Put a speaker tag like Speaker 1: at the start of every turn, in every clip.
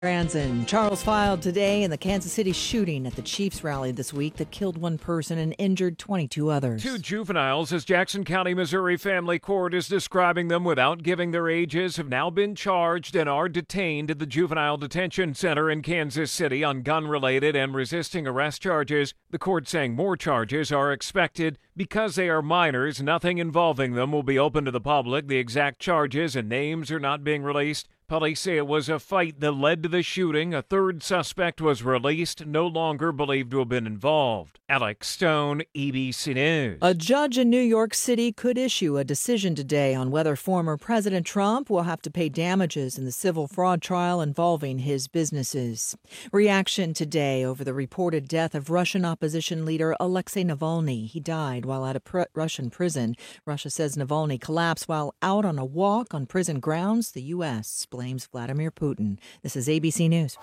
Speaker 1: Franzen. Charles filed today in the Kansas City shooting at the Chiefs rally this week that killed one person and injured 22 others.
Speaker 2: Two juveniles, as Jackson County, Missouri Family Court is describing them without giving their ages, have now been charged and are detained at the Juvenile Detention Center in Kansas City on gun-related and resisting arrest charges. The court saying more charges are expected. Because they are minors, nothing involving them will be open to the public. The exact charges and names are not being released. Police say it was a fight that led to the shooting. A third suspect was released, no longer believed to have been involved. Alex Stone, ABC News.
Speaker 1: A judge in New York City could issue a decision today on whether former President Trump will have to pay damages in the civil fraud trial involving his businesses. Reaction today over the reported death of Russian opposition leader Alexei Navalny. He died while at a Russian prison. Russia says Navalny collapsed while out on a walk on prison grounds. The U.S. blames Vladimir Putin. This is ABC News.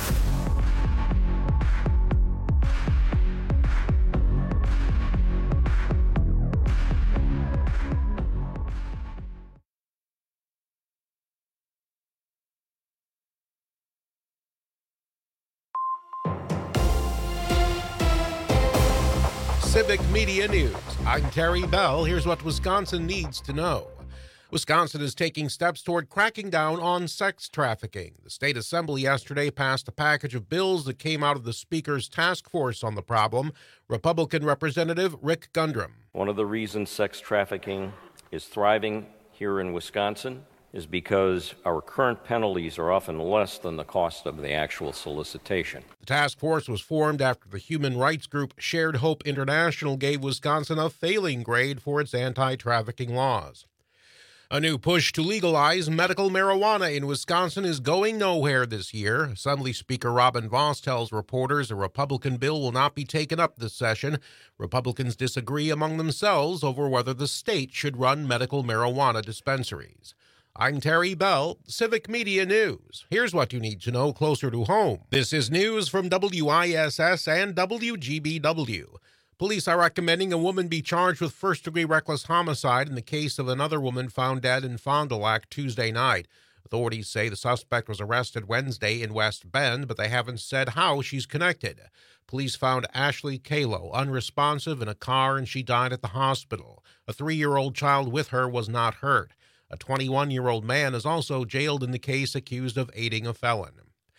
Speaker 3: Civic Media News. I'm Terry Bell. Here's what Wisconsin needs to know. Wisconsin is taking steps toward cracking down on sex trafficking. The state assembly yesterday passed a package of bills that came out of the speaker's task force on the problem. Republican Representative Rick Gundrum.
Speaker 4: One of the reasons sex trafficking is thriving here in Wisconsin is because our current penalties are often less than the cost of the actual solicitation.
Speaker 3: The task force was formed after the human rights group Shared Hope International gave Wisconsin a failing grade for its anti-trafficking laws. A new push to legalize medical marijuana in Wisconsin is going nowhere this year. Assembly Speaker Robin Vos tells reporters a Republican bill will not be taken up this session. Republicans disagree among themselves over whether the state should run medical marijuana dispensaries. I'm Terry Bell, Civic Media News. Here's what you need to know closer to home. This is news from WISS and WGBW. Police are recommending a woman be charged with first-degree reckless homicide in the case of another woman found dead in Fond du Lac Tuesday night. Authorities say the suspect was arrested Wednesday in West Bend, but they haven't said how she's connected. Police found Ashley Kalo unresponsive in a car, and she died at the hospital. A 3-year-old child with her was not hurt. A 21-year-old man is also jailed in the case, accused of aiding a felon.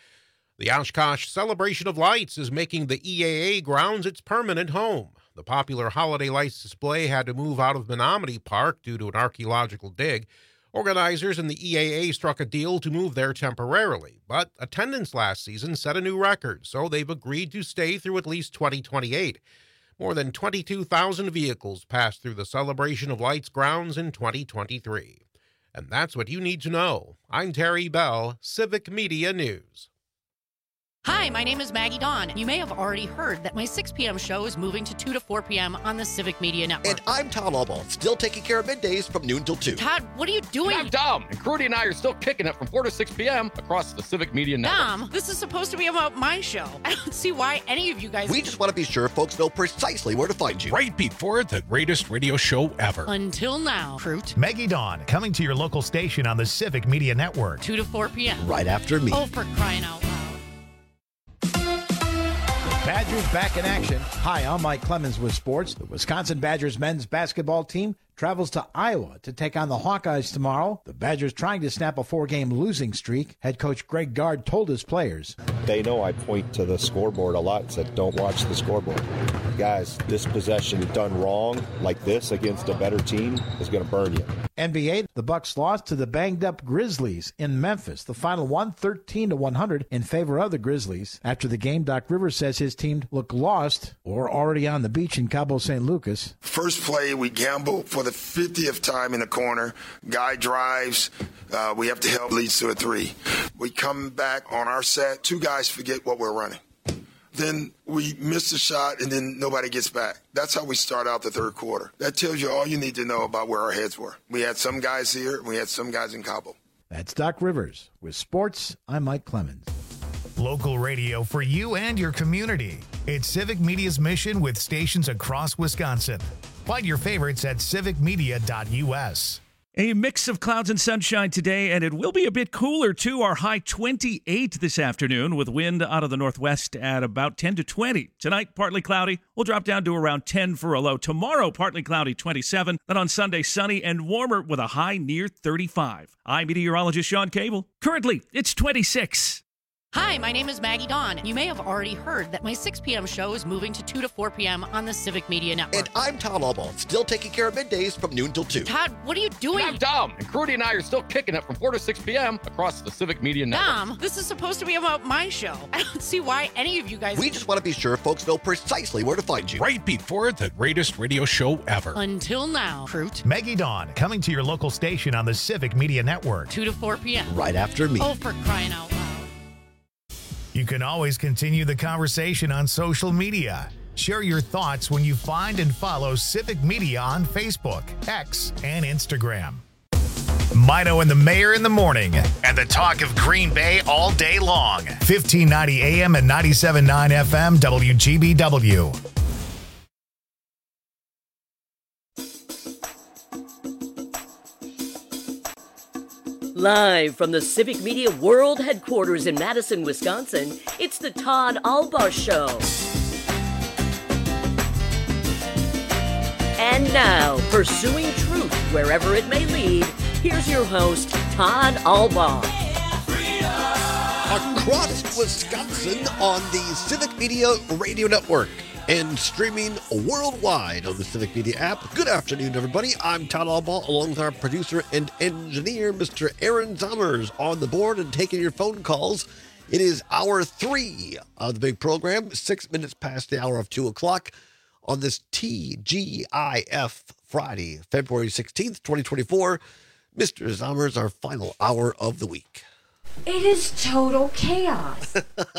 Speaker 3: The Oshkosh Celebration of Lights is making the EAA grounds its permanent home. The popular holiday lights display had to move out of Menominee Park due to an archaeological dig. Organizers and the EAA struck a deal to move there temporarily, but attendance last season set a new record, so they've agreed to stay through at least 2028. More than 22,000 vehicles passed through the Celebration of Lights grounds in 2023. And that's what you need to know. I'm Terry Bell, Civic Media News.
Speaker 5: Hi, my name is Maggie Dawn. You may have already heard that my 6 p.m. show is moving to 2 to 4 p.m. on the Civic Media Network.
Speaker 6: And I'm Todd Allball, still taking care of middays from noon till 2.
Speaker 5: Todd, what are you doing?
Speaker 7: I'm Dom, and Crudy and I are still kicking it from 4 to 6 p.m. across the Civic Media Network.
Speaker 5: Dom, this is supposed to be about my show. I don't see why any of you guys...
Speaker 6: We just want to be sure folks know precisely where to find you.
Speaker 8: Right before the greatest radio show ever.
Speaker 5: Until now, Fruit.
Speaker 9: Maggie Dawn, coming to your local station on the Civic Media Network.
Speaker 5: 2 to 4 p.m.
Speaker 6: Right after me.
Speaker 5: Oh, for crying out loud.
Speaker 10: Badgers back in action. Hi, I'm Mike Clemens with sports. The Wisconsin Badgers men's basketball team travels to Iowa to take on the Hawkeyes tomorrow. The Badgers trying to snap a 4-game losing streak. Head coach Greg Gard told his players.
Speaker 11: They know I point to the scoreboard a lot and said, don't watch the scoreboard. Guys, this possession done wrong like this against a better team is going to burn you.
Speaker 10: NBA, the Bucks lost to the banged-up Grizzlies in Memphis. The final 113-100 in favor of the Grizzlies. After the game, Doc Rivers says his team looked lost or already on the beach in Cabo San Lucas.
Speaker 12: First play, we gamble for the 50th time in the corner. Guy drives. We have to help, leads to a 3. We come back on our set. 2 guys forget what we're running. Then we miss the shot, and then nobody gets back. That's how we start out the third quarter. That tells you all you need to know about where our heads were. We had some guys here, and we had some guys in Cabo.
Speaker 10: That's Doc Rivers. With sports, I'm Mike Clemens.
Speaker 9: Local radio for you and your community. It's Civic Media's mission with stations across Wisconsin. Find your favorites at civicmedia.us.
Speaker 13: A mix of clouds and sunshine today, and it will be a bit cooler, too. Our high 28 this afternoon, with wind out of the northwest at about 10 to 20. Tonight, partly cloudy. We'll drop down to around 10 for a low. Tomorrow, partly cloudy, 27. Then on Sunday, sunny and warmer with a high near 35. I'm meteorologist Sean Cable. Currently, it's 26.
Speaker 5: Hi, my name is Maggie Dawn. You may have already heard that my 6 p.m. show is moving to 2 to 4 p.m. on the Civic Media Network.
Speaker 6: And I'm Todd Albaugh, still taking care of middays from noon till 2.
Speaker 5: Todd, what are you doing?
Speaker 7: I'm Dom, and Crudy and I are still kicking it from 4 to 6 p.m. across the Civic Media Network.
Speaker 5: Dom, this is supposed to be about my show. I don't see why any of you guys...
Speaker 6: We just want to be sure folks know precisely where to find you.
Speaker 8: Right before the greatest radio show ever.
Speaker 5: Until now, Fruit.
Speaker 9: Maggie Dawn, coming to your local station on the Civic Media Network.
Speaker 5: 2 to 4 p.m.
Speaker 6: Right after me.
Speaker 5: Oh, for crying out loud.
Speaker 9: You can always continue the conversation on social media. Share your thoughts when you find and follow Civic Media on Facebook, X, and Instagram. Mino and the Mayor in the morning, and the talk of Green Bay all day long. 1590 AM and 97.9 FM WGBW.
Speaker 14: Live from the Civic Media World Headquarters in Madison, Wisconsin, it's the Todd Albaugh Show. And now, pursuing truth wherever it may lead, here's your host, Todd Albaugh.
Speaker 6: Across Wisconsin on the Civic Media Radio Network and streaming worldwide on the Civic Media app. Good afternoon, everybody. I'm Todd Albaugh, along with our producer and engineer, Mr. Aaron Zommers, on the board and taking your phone calls. It is hour 3 of the big program, 6 minutes past the hour of 2 o'clock on this TGIF Friday, February 16th, 2024. Mr. Zommers, our final hour of the week.
Speaker 15: It is total chaos.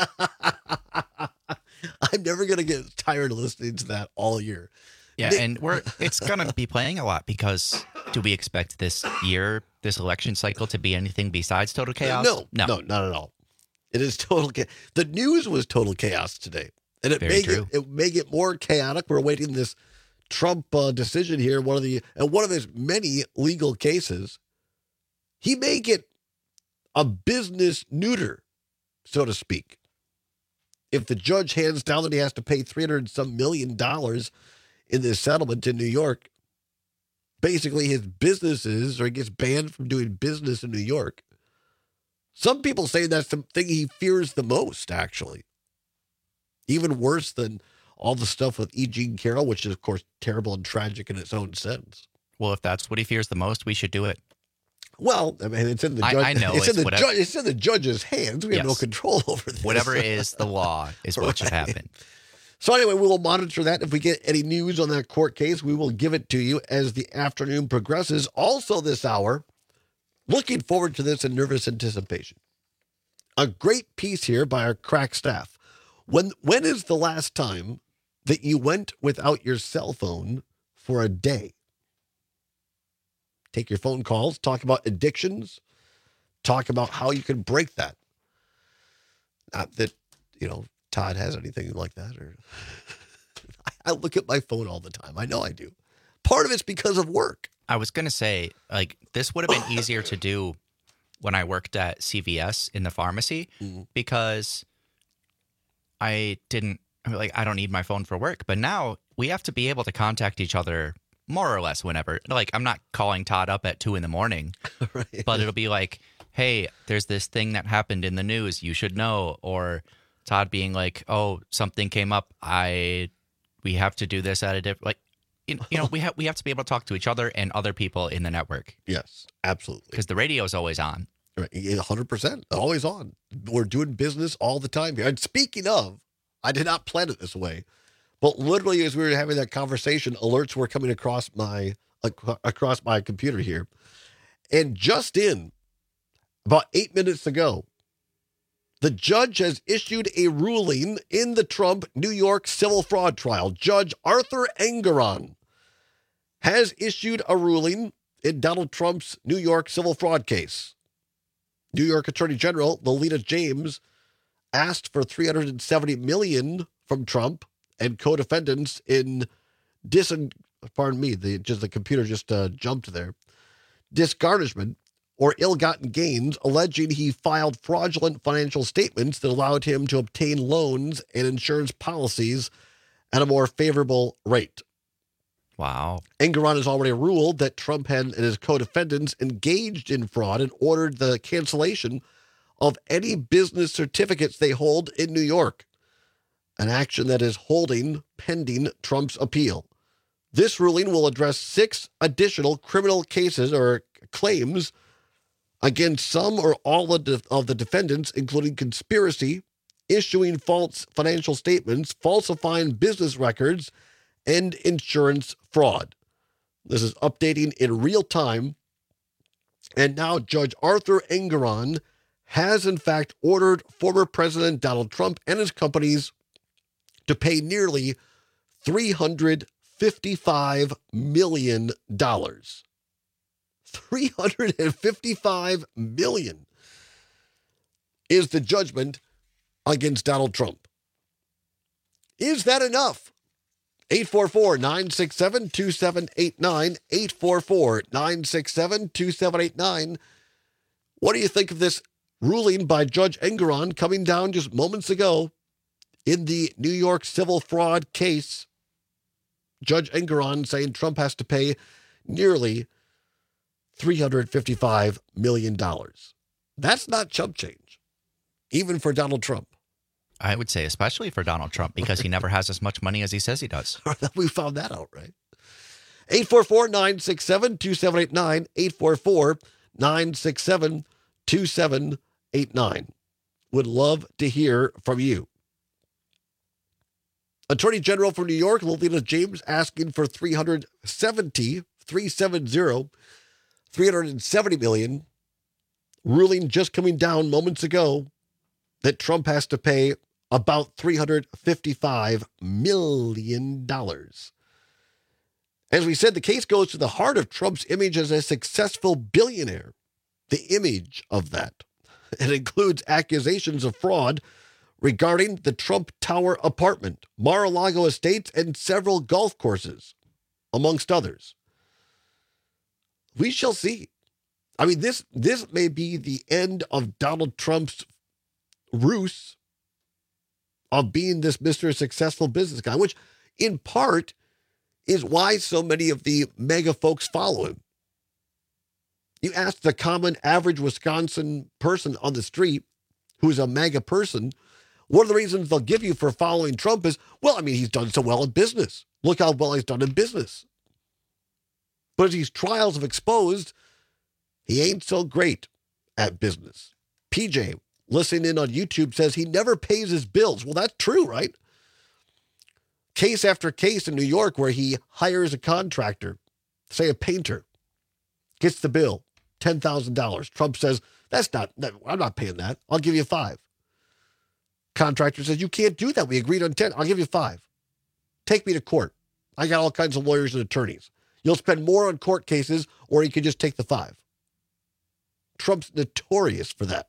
Speaker 6: I'm never going to get tired of listening to that all year.
Speaker 16: Yeah, and it's going to be playing a lot because do we expect this year, this election cycle, to be anything besides total chaos?
Speaker 6: No, not at all. It is total chaos. The news was total chaos today, and it may get more chaotic. We're awaiting this Trump decision here. One of his many legal cases. He may get a business neuter, so to speak. If the judge hands down that he has to pay $300 million in this settlement in New York, basically his businesses, or he gets banned from doing business in New York. Some people say that's the thing he fears the most, actually. Even worse than all the stuff with E. Jean Carroll, which is, of course, terrible and tragic in its own sense.
Speaker 16: Well, if that's what he fears the most, we should do it.
Speaker 6: Well, I mean, it's in the judge.
Speaker 16: I know
Speaker 6: it's in the judge's hands. We have no control over this.
Speaker 16: Whatever is the law is what should happen.
Speaker 6: So anyway, we will monitor that. If we get any news on that court case, we will give it to you as the afternoon progresses. Also this hour, looking forward to this in nervous anticipation. A great piece here by our crack staff. When is the last time that you went without your cell phone for a day? Take your phone calls, talk about addictions, talk about how you can break that. Not that, Todd has anything like that. Or I look at my phone all the time. I know I do. Part of it's because of work.
Speaker 16: I was going to say, this would have been easier to do when I worked at CVS in the pharmacy because I don't need my phone for work. But now we have to be able to contact each other more or less whenever. I'm not calling Todd up at 2 a.m, right. But it'll be like, hey, there's this thing that happened in the news. You should know. Or Todd being like, oh, something came up. We have to do this at a different, we have to be able to talk to each other and other people in the network.
Speaker 6: Yes, absolutely.
Speaker 16: Because the radio is always on.
Speaker 6: Right, 100%, always on. We're doing business all the time here. And speaking of, I did not plan it this way. But literally, as we were having that conversation, alerts were coming across my computer here. And just in, about 8 minutes ago, the judge has issued a ruling in the Trump New York civil fraud trial. Judge Arthur Engoron has issued a ruling in Donald Trump's New York civil fraud case. New York Attorney General Lolita James asked for $370 million from Trump and co-defendants in the computer just jumped there. disgarnishment or ill-gotten gains, alleging he filed fraudulent financial statements that allowed him to obtain loans and insurance policies at a more favorable rate.
Speaker 16: Wow.
Speaker 6: Engoron has already ruled that Trump and his co-defendants engaged in fraud and ordered the cancellation of any business certificates they hold in New York, an action that is holding pending Trump's appeal. This ruling will address 6 additional criminal cases or claims against some or all of the defendants, including conspiracy, issuing false financial statements, falsifying business records, and insurance fraud. This is updating in real time. And now Judge Arthur Engoron has, in fact, ordered former President Donald Trump and his companies to pay nearly $355 million. $355 million is the judgment against Donald Trump. Is that enough? 844-967-2789, 844-967-2789. What do you think of this ruling by Judge Engoron coming down just moments ago in the New York civil fraud case? Judge Engoron saying Trump has to pay nearly $355 million. That's not chump change, even for Donald Trump.
Speaker 16: I would say especially for Donald Trump, because he never has as much money as he says he does.
Speaker 6: We found that out, right? 844-967-2789, 844-967-2789. Would love to hear from you. Attorney General for New York, Lolita James, asking for $370 million, ruling just coming down moments ago that Trump has to pay about $355 million. As we said, the case goes to the heart of Trump's image as a successful billionaire. The image of that. It includes accusations of fraud regarding the Trump Tower apartment, Mar-a-Lago estates, and several golf courses, amongst others. We shall see. I mean, this may be the end of Donald Trump's ruse of being this Mr. Successful Business Guy, which in part is why so many of the mega folks follow him. You ask the common average Wisconsin person on the street who's a mega person, one of the reasons they'll give you for following Trump is, well, I mean, he's done so well in business. Look how well he's done in business. But as these trials have exposed, he ain't so great at business. PJ, listening in on YouTube, says he never pays his bills. Well, that's true, right? Case after case in New York where he hires a contractor, say a painter, gets the bill, $10,000. Trump says, I'm not paying that. I'll give you $5. Contractor says, you can't do that. We agreed on 10. I'll give you $5. Take me to court. I got all kinds of lawyers and attorneys. You'll spend more on court cases, or you can just take the $5. Trump's notorious for that.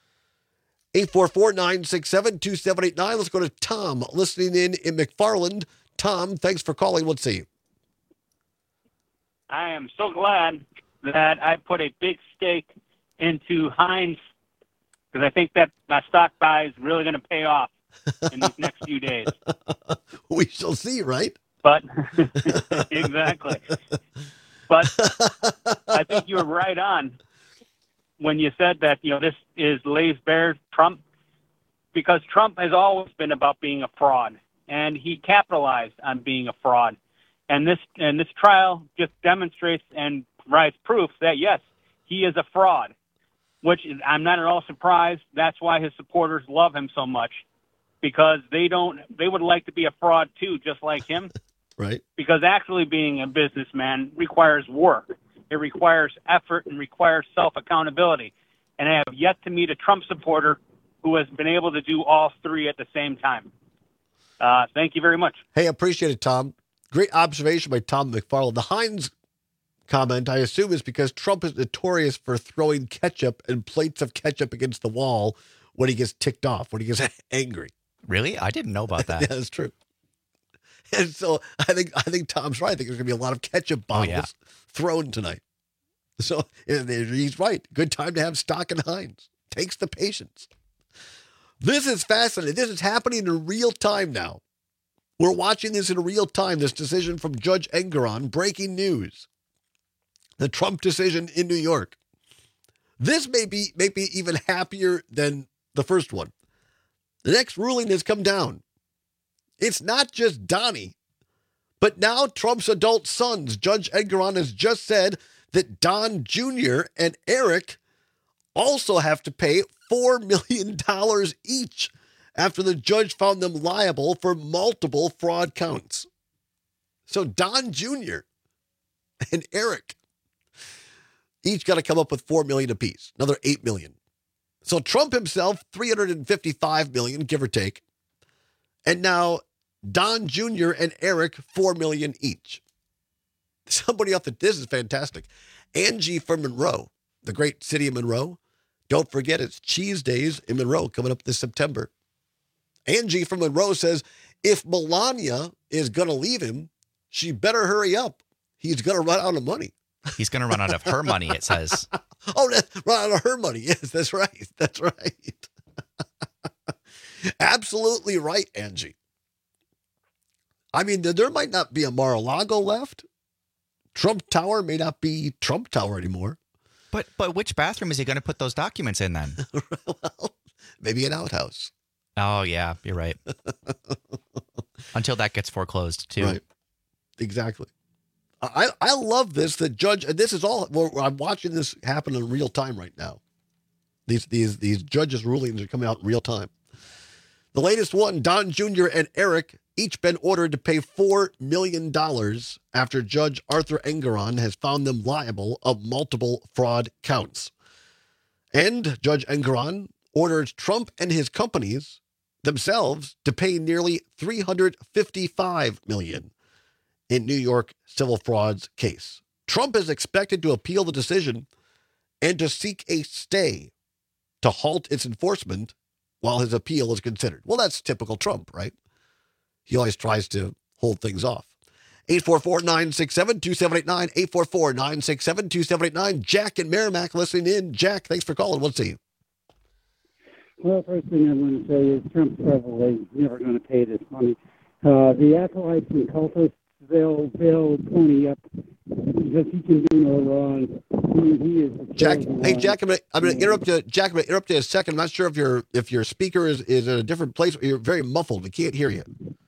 Speaker 6: 844-967-2789. Let's go to Tom, listening in McFarland. Tom, thanks for calling. Let's see.
Speaker 17: I am so glad that I put a big stake into Heinz, because I think that my stock buy is really going to pay off in these next few days.
Speaker 6: We shall see, right?
Speaker 17: But exactly. But I think you were right on when you said that, this is lays bare Trump, because Trump has always been about being a fraud, and he capitalized on being a fraud. And this trial just demonstrates and provides proof that, yes, he is a fraud, which I'm not at all surprised. That's why his supporters love him so much, because they would like to be a fraud too, just like him.
Speaker 6: Right.
Speaker 17: Because actually being a businessman requires work. It requires effort and requires self-accountability. And I have yet to meet a Trump supporter who has been able to do all three at the same time. Thank you very much.
Speaker 6: Hey, appreciate it, Tom. Great observation by Tom McFarland. The Heinz comment, I assume, is because Trump is notorious for throwing ketchup and plates of ketchup against the wall when he gets ticked off, when he gets angry.
Speaker 16: Really? I didn't know about that.
Speaker 6: Yeah, that's true. And so I think Tom's right. I think there's going to be a lot of ketchup bottles thrown tonight. So he's right. Good time to have stock in Heinz. Takes the patience. This is fascinating. This is happening in real time now. We're watching this in real time, this decision from Judge Engoron, breaking news. The Trump decision in New York. This may be even happier than the first one. The next ruling has come down. It's not just Donnie, but now Trump's adult sons. Judge Engoron has just said that Don Jr. and Eric also have to pay $4 million each after the judge found them liable for multiple fraud counts. So Don Jr. and Eric each got to come up with $4 million apiece, another $8 million. So Trump himself, $355 million, give or take. And now Don Jr. and Eric, $4 million each. Somebody else that this is fantastic. Angie from Monroe, the great city of Monroe. Don't forget, it's Cheese Days in Monroe coming up this September. Angie from Monroe says, if Melania is going to leave him, she better hurry up. He's going to run out of money.
Speaker 16: He's going to run out of her money, it says.
Speaker 6: Oh, run out of her money. Yes, that's right. That's right. Absolutely right, Angie. I mean, there might not be a Mar-a-Lago left. Trump Tower may not be Trump Tower anymore.
Speaker 16: But which bathroom is he going to put those documents in then?
Speaker 6: Well, maybe an outhouse.
Speaker 16: Oh, yeah, you're right. Until that gets foreclosed, too.
Speaker 6: Right. Exactly. I love this. The judge, and this is all, I'm watching this happen in real time right now. These judges' rulings are coming out in real time. The latest one, Don Jr. and Eric each been ordered to pay $4 million after Judge Arthur Engoron has found them liable of multiple fraud counts. And Judge Engoron ordered Trump and his companies themselves to pay nearly $355 million in New York civil frauds case. Trump is expected to appeal the decision and to seek a stay to halt its enforcement while his appeal is considered. Well, that's typical Trump, right? He always tries to hold things off. 844-967-2789, 844-967-2789. Jack in Merrimack listening in. Jack, thanks for calling. We'll see you.
Speaker 18: Well, first thing I want to say is Trump's probably never going to pay this money. The acolytes and cultists, they'll pony up because he can do no wrong. He is
Speaker 6: Jack. Hey, Jack, I'm going to interrupt you. Jack, I'm going to interrupt you a second. I'm not sure if your speaker is in a different place. You're very muffled. We can't hear you.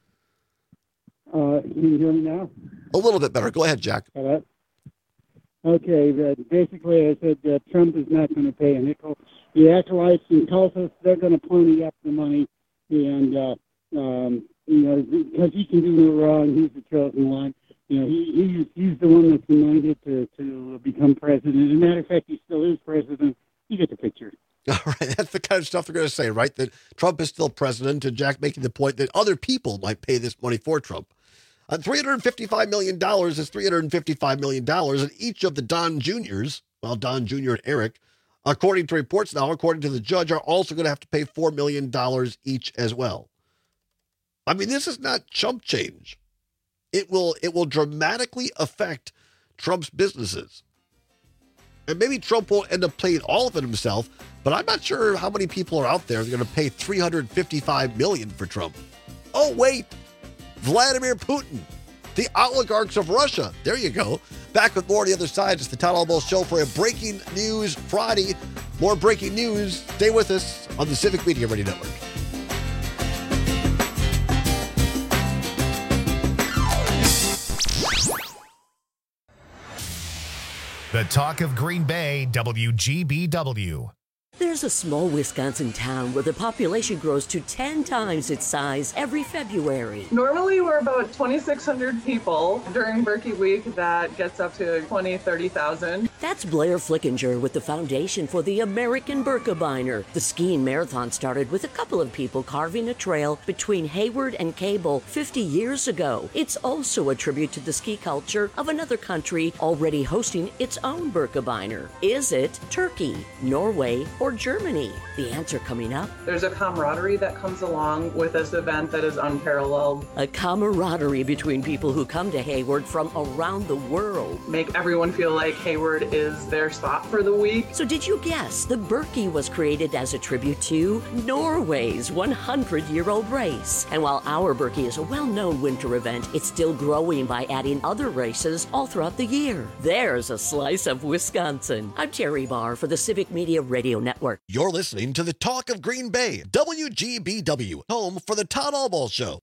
Speaker 18: Can you hear me now?
Speaker 6: A little bit better. Go ahead, Jack.
Speaker 18: Okay. Basically, I said that Trump is not going to pay a nickel. The acolytes and cultists, they're going to pony up the money, and because he can do no wrong, he's the chosen one. He's the one that's anointed to become president. As a matter of fact, he still is president. You get the picture.
Speaker 6: All right, that's the kind of stuff they're going to say, right? That Trump is still president, and Jack making the point that other people might pay this money for Trump. $355 million is $355 million, and each of the Don Juniors, well, Don Jr. and Eric, according to reports now, according to the judge, are also going to have to pay $4 million each as well. I mean, this is not chump change. It will dramatically affect Trump's businesses. And maybe Trump won't end up paying all of it himself, but I'm not sure how many people are out there that are going to pay $355 million for Trump. Oh, wait. Vladimir Putin, the oligarchs of Russia. There you go. Back with more on the other side. It's the Todd Almost Show for a Breaking News Friday. More breaking news. Stay with us on the Civic Media Radio Network.
Speaker 9: The talk of Green Bay, WGBW.
Speaker 14: There's a small Wisconsin town where the population grows to 10 times its size every February.
Speaker 19: Normally, we're about 2,600 people. During Berkey Week, that gets up to 20,000, 30,000.
Speaker 14: That's Blair Flickinger with the Foundation for the American Birkebeiner. The skiing marathon started with a couple of people carving a trail between Hayward and Cable 50 years ago. It's also a tribute to the ski culture of another country already hosting its own Birkebeiner. Is it Turkey, Norway, or Germany? The answer coming up.
Speaker 19: There's a camaraderie that comes along with this event that is unparalleled.
Speaker 14: A camaraderie between people who come to Hayward from around the world.
Speaker 19: Make everyone feel like Hayward is their spot for the week.
Speaker 14: So did you guess the Berkey was created as a tribute to Norway's 100-year-old race? And while our Berkey is a well-known winter event, it's still growing by adding other races all throughout the year. There's a slice of Wisconsin. I'm Terry Barr for the Civic Media Radio Network.
Speaker 6: You're listening to the Talk of Green Bay, WGBW, home for the Todd Albaugh Show.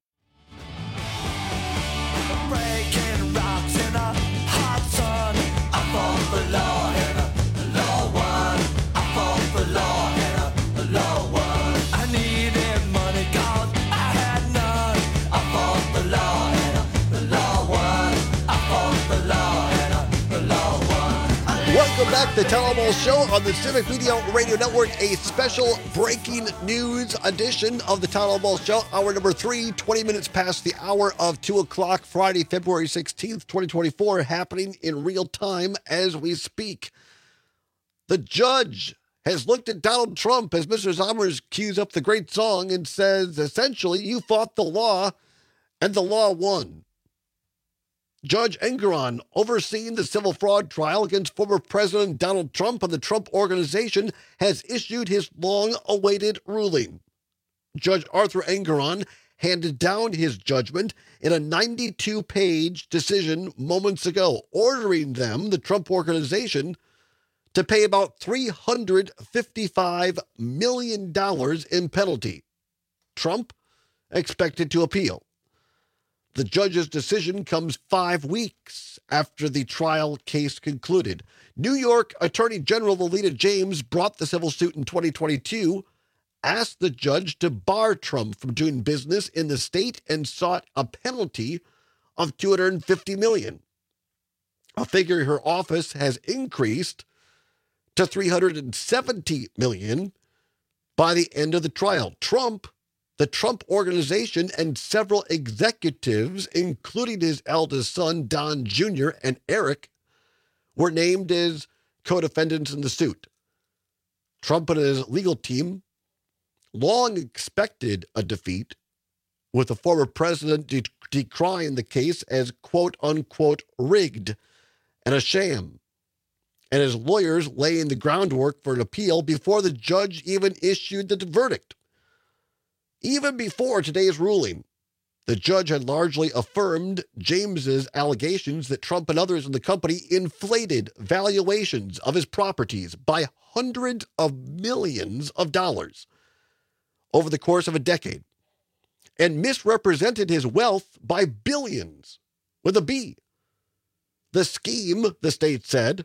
Speaker 20: Breaking rocks in a hot sun. I fought the law and a law won. I fought the law and a law won. I needed money, God, I had none. I fought the law and a law won. I fought the law and a law won.
Speaker 6: Welcome back to the Todd Albaugh Show on the Civic Media Radio Network, a special breaking news edition of the Todd Albaugh Show. Hour number 3, 20 minutes past the hour of 2 o'clock, Friday, February 16th, 2024, happening in real time as we speak. The judge has looked at Donald Trump as Mr. Zommers cues up the great song and says, essentially, you fought the law and the law won. Judge Engoron, overseeing the civil fraud trial against former President Donald Trump and the Trump Organization, has issued his long-awaited ruling. Judge Arthur Engoron handed down his judgment in a 92-page decision moments ago, ordering them, the Trump Organization, to pay about $355 million in penalty. Trump expected to appeal. The judge's decision comes 5 weeks after the trial case concluded. New York Attorney General Lolita James brought the civil suit in 2022, asked the judge to bar Trump from doing business in the state, and sought a penalty of $250 million, a figure her office has increased to $370 million by the end of the trial. Trump, the Trump Organization, and several executives, including his eldest son, Don Jr., and Eric, were named as co-defendants in the suit. Trump and his legal team long expected a defeat, with the former president decrying the case as quote-unquote rigged and a sham, and his lawyers laying the groundwork for an appeal before the judge even issued the verdict. Even before today's ruling, the judge had largely affirmed James's allegations that Trump and others in the company inflated valuations of his properties by hundreds of millions of dollars over the course of a decade, and misrepresented his wealth by billions with a B. The scheme, the state said,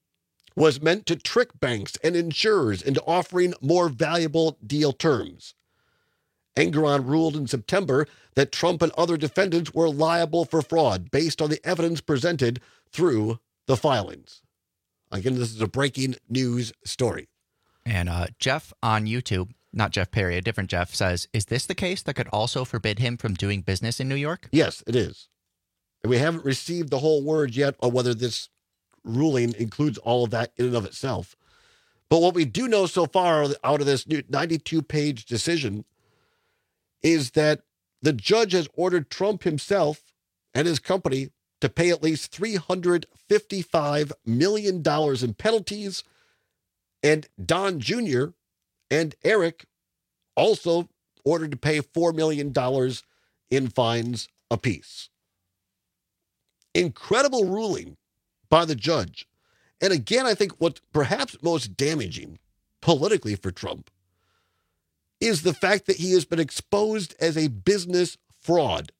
Speaker 6: was meant to trick banks and insurers into offering more valuable deal terms. Engoron ruled in September that Trump and other defendants were liable for fraud based on the evidence presented through the filings. Again, this is a breaking news story.
Speaker 16: And Jeff on YouTube, not Jeff Perry, a different Jeff, says, is this the case that could also forbid him from doing business in New York?
Speaker 6: Yes, it is. And we haven't received the whole word yet on whether this ruling includes all of that in and of itself. But what we do know so far out of this new 92-page decision is that the judge has ordered Trump himself and his company to pay at least $355 million in penalties, and Don Jr. and Eric also ordered to pay $4 million in fines apiece. Incredible ruling by the judge. And again, I think what's perhaps most damaging politically for Trump is the fact that he has been exposed as a business fraud.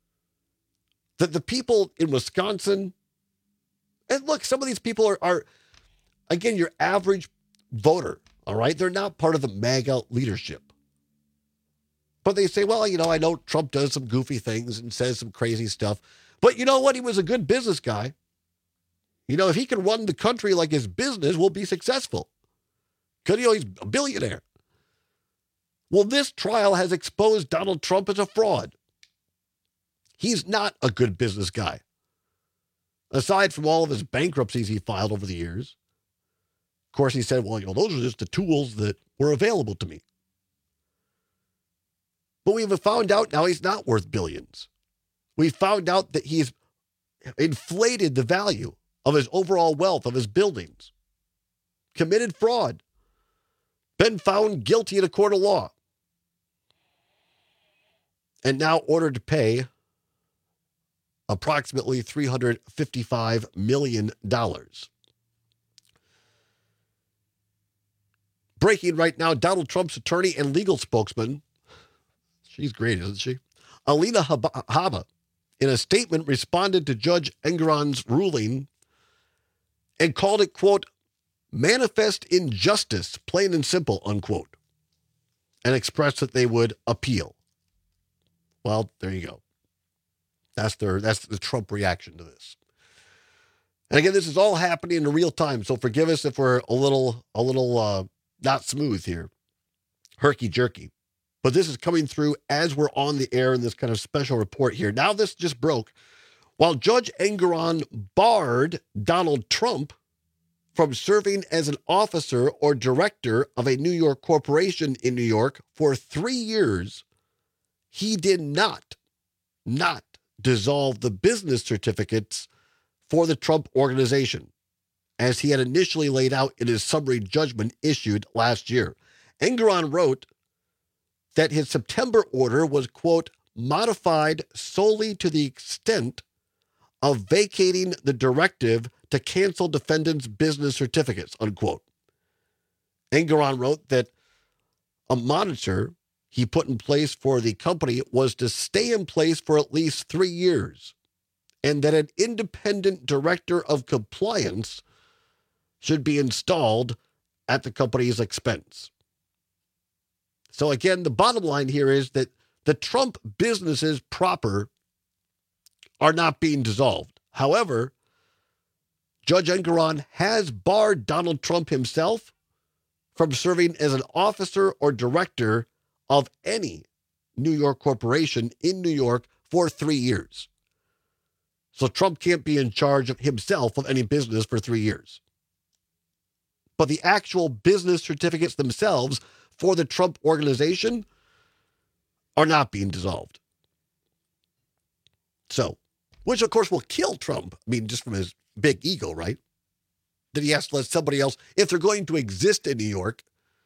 Speaker 6: That the people in Wisconsin, and look, some of these people are again, your average voter, all right? They're not part of the MAGA leadership. But they say, well, I know Trump does some goofy things and says some crazy stuff, but you know what? He was a good business guy. If he can run the country like his business, we'll be successful. Because, he's a billionaire. Well, this trial has exposed Donald Trump as a fraud. He's not a good business guy. Aside from all of his bankruptcies he filed over the years. Of course, he said, well, those are just the tools that were available to me. But we've found out now he's not worth billions. We found out that he's inflated the value of his overall wealth, of his buildings, committed fraud, been found guilty in a court of law, and now ordered to pay approximately $355 million. Breaking right now, Donald Trump's attorney and legal spokesman, she's great, isn't she? Alina Habba, in a statement, responded to Judge Engoron's ruling and called it, quote, manifest injustice, plain and simple, unquote, and expressed that they would appeal. Well, there you go. That's the Trump reaction to this. And again, this is all happening in real time, so forgive us if we're a little not smooth here, herky-jerky. But this is coming through as we're on the air in this kind of special report here. Now this just broke. While Judge Engoron barred Donald Trump from serving as an officer or director of a New York corporation in New York for 3 years, he did not dissolve the business certificates for the Trump Organization, as he had initially laid out in his summary judgment issued last year. Engoron wrote that his September order was, quote, modified solely to the extent of vacating the directive to cancel defendants' business certificates, unquote. Engoron wrote that a monitor he put in place for the company was to stay in place for at least 3 years, and that an independent director of compliance should be installed at the company's expense. So again, the bottom line here is that the Trump businesses proper are not being dissolved. However, Judge Engoron has barred Donald Trump himself from serving as an officer or director of any New York corporation in New York for 3 years. So Trump can't be in charge of himself of any business for 3 years. But the actual business certificates themselves for the Trump Organization are not being dissolved. So, which of course will kill Trump. I mean, just from his big ego, right? That he has to let somebody else, if they're going to exist in New York,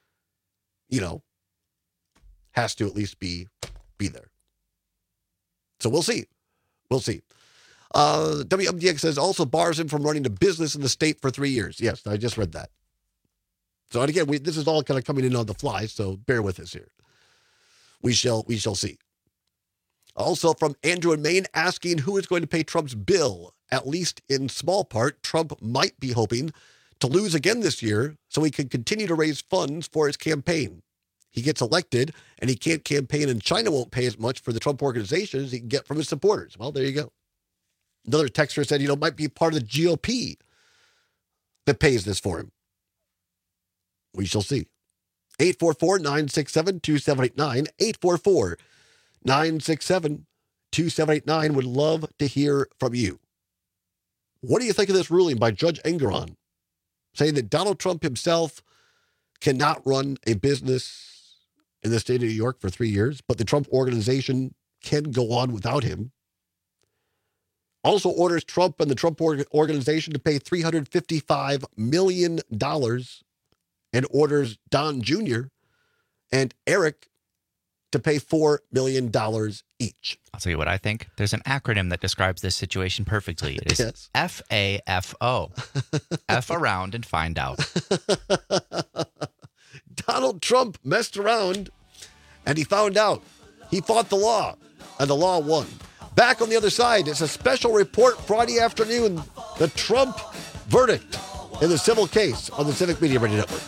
Speaker 6: has to at least be there. So we'll see. We'll see. WMDX says also bars him from running a business in the state for 3 years. Yes, I just read that. So, and again, this is all kind of coming in on the fly, so bear with us here. We shall see. Also from Andrew in Maine asking who is going to pay Trump's bill. At least in small part, Trump might be hoping to lose again this year so he can continue to raise funds for his campaign. He gets elected and he can't campaign, and China won't pay as much for the Trump Organization as he can get from his supporters. Well, there you go. Another texter said, might be part of the GOP that pays this for him. We shall see. 844-967-2789. 844-967-2789. Would love to hear from you. What do you think of this ruling by Judge Engoron, saying that Donald Trump himself cannot run a business in the state of New York for 3 years, but the Trump Organization can go on without him? Also orders Trump and the Trump Organization to pay $355 million, and orders Don Jr. and Eric to pay $4 million each.
Speaker 16: I'll tell you what I think. There's an acronym that describes this situation perfectly. It is yes. FAFO. F around and find out.
Speaker 6: Donald Trump messed around and he found out. He fought the law and the law won. Back on the other side, it's a special report Friday afternoon, the Trump verdict in the civil case on the Civic Media Radio Network.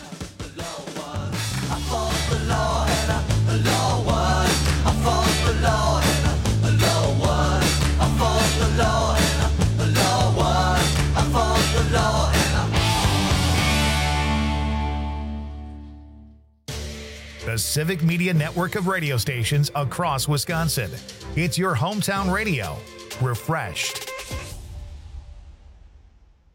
Speaker 9: The Civic Media Network of radio stations across Wisconsin. It's your hometown radio. Refreshed.
Speaker 5: Hi,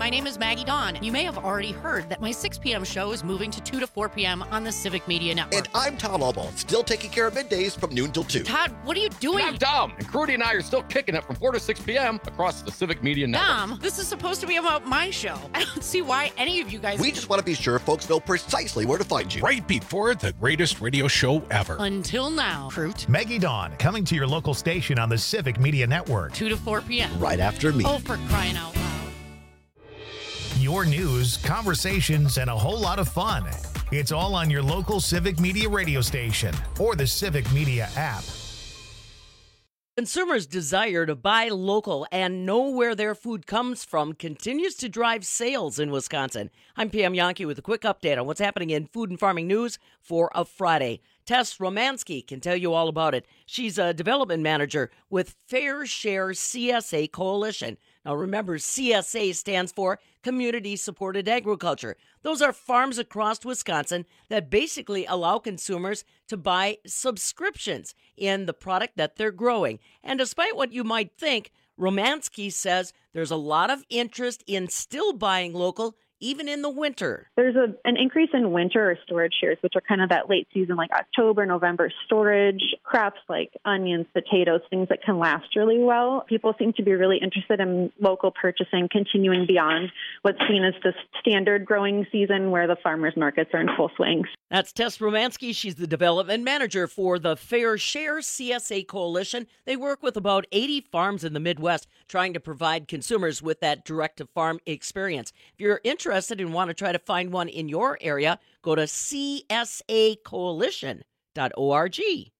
Speaker 5: my name is Maggie Dawn. You may have already heard that my 6 p.m. show is moving to 2 to 4 p.m. on the Civic Media Network.
Speaker 6: And I'm Tom Albaugh, still taking care of middays from noon till 2.
Speaker 5: Todd, what are you doing?
Speaker 7: I'm Dom, and Crudy and I are still kicking it from 4 to 6 p.m. across the Civic Media Network.
Speaker 5: Dom, this is supposed to be about my show. I don't see why any of you guys...
Speaker 6: We just want to be sure folks know precisely where to find you.
Speaker 8: Right before the greatest radio show ever.
Speaker 5: Until now, Fruit.
Speaker 9: Maggie Dawn, coming to your local station on the Civic Media Network.
Speaker 5: 2 to 4 p.m.
Speaker 6: Right after me.
Speaker 5: Oh, for crying out loud.
Speaker 9: Your news, conversations, and a whole lot of fun. It's all on your local Civic Media radio station or the Civic Media app.
Speaker 21: Consumers' desire to buy local and know where their food comes from continues to drive sales in Wisconsin. I'm Pam Yankee with a quick update on what's happening in food and farming news for a Friday. Tess Romansky can tell you all about it. She's a development manager with Fair Share CSA Coalition. Now remember, CSA stands for Community Supported Agriculture. Those are farms across Wisconsin that basically allow consumers to buy subscriptions in the product that they're growing. And despite what you might think, Romansky says there's a lot of interest in still buying local, even in the winter.
Speaker 22: There's an increase in winter or storage shares, which are kind of that late season, like October, November storage, crops like onions, potatoes, things that can last really well. People seem to be really interested in local purchasing, continuing beyond what's seen as the standard growing season where the farmers markets are in full swing.
Speaker 21: That's Tess Romansky. She's the development manager for the Fair Share CSA Coalition. They work with about 80 farms in the Midwest, trying to provide consumers with that direct-to-farm experience. If you're interested and want to try to find one in your area, go to csacoalition.org.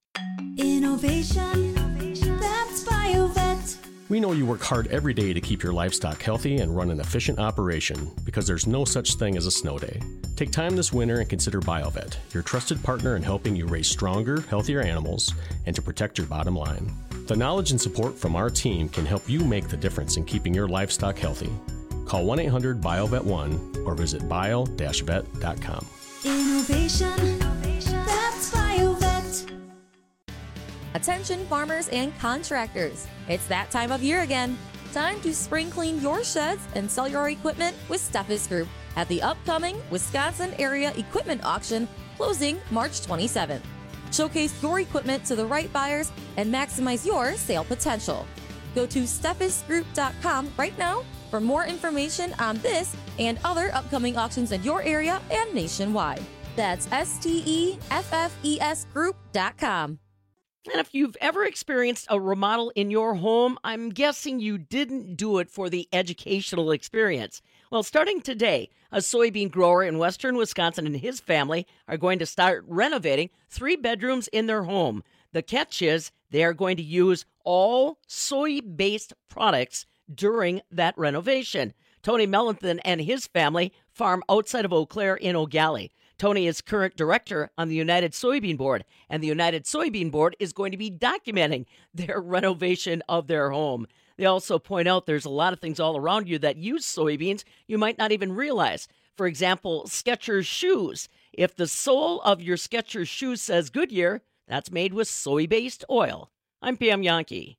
Speaker 23: Innovation, that's BioVet.
Speaker 24: We know you work hard every day to keep your livestock healthy and run an efficient operation because there's no such thing as a snow day. Take time this winter and consider BioVet, your trusted partner in helping you raise stronger, healthier animals and to protect your bottom line. The knowledge and support from our team can help you make the difference in keeping your livestock healthy. Call 1-800-BioVet1 or visit bio-vet.com.
Speaker 23: Innovation, that's BioVet.
Speaker 25: Attention farmers and contractors. It's that time of year again. Time to spring clean your sheds and sell your equipment with Steffes Group at the upcoming Wisconsin Area Equipment Auction closing March 27th. Showcase your equipment to the right buyers and maximize your sale potential. Go to steffesgroup.com right now for more information on this and other upcoming auctions in your area and nationwide. That's STEFFES group.com.
Speaker 21: And if you've ever experienced a remodel in your home, I'm guessing you didn't do it for the educational experience. Well, starting today, a soybean grower in western Wisconsin and his family are going to start renovating 3 bedrooms in their home. The catch is they are going to use all soy-based products during that renovation. Tony Mellenthin and his family farm outside of Eau Claire in O'Galley. Tony is current director on the United Soybean Board, and the United Soybean Board is going to be documenting their renovation of their home. They also point out there's a lot of things all around you that use soybeans you might not even realize. For example, Skechers shoes. If the sole of your Skechers shoes says Goodyear, that's made with soy-based oil. I'm Pam Yankee.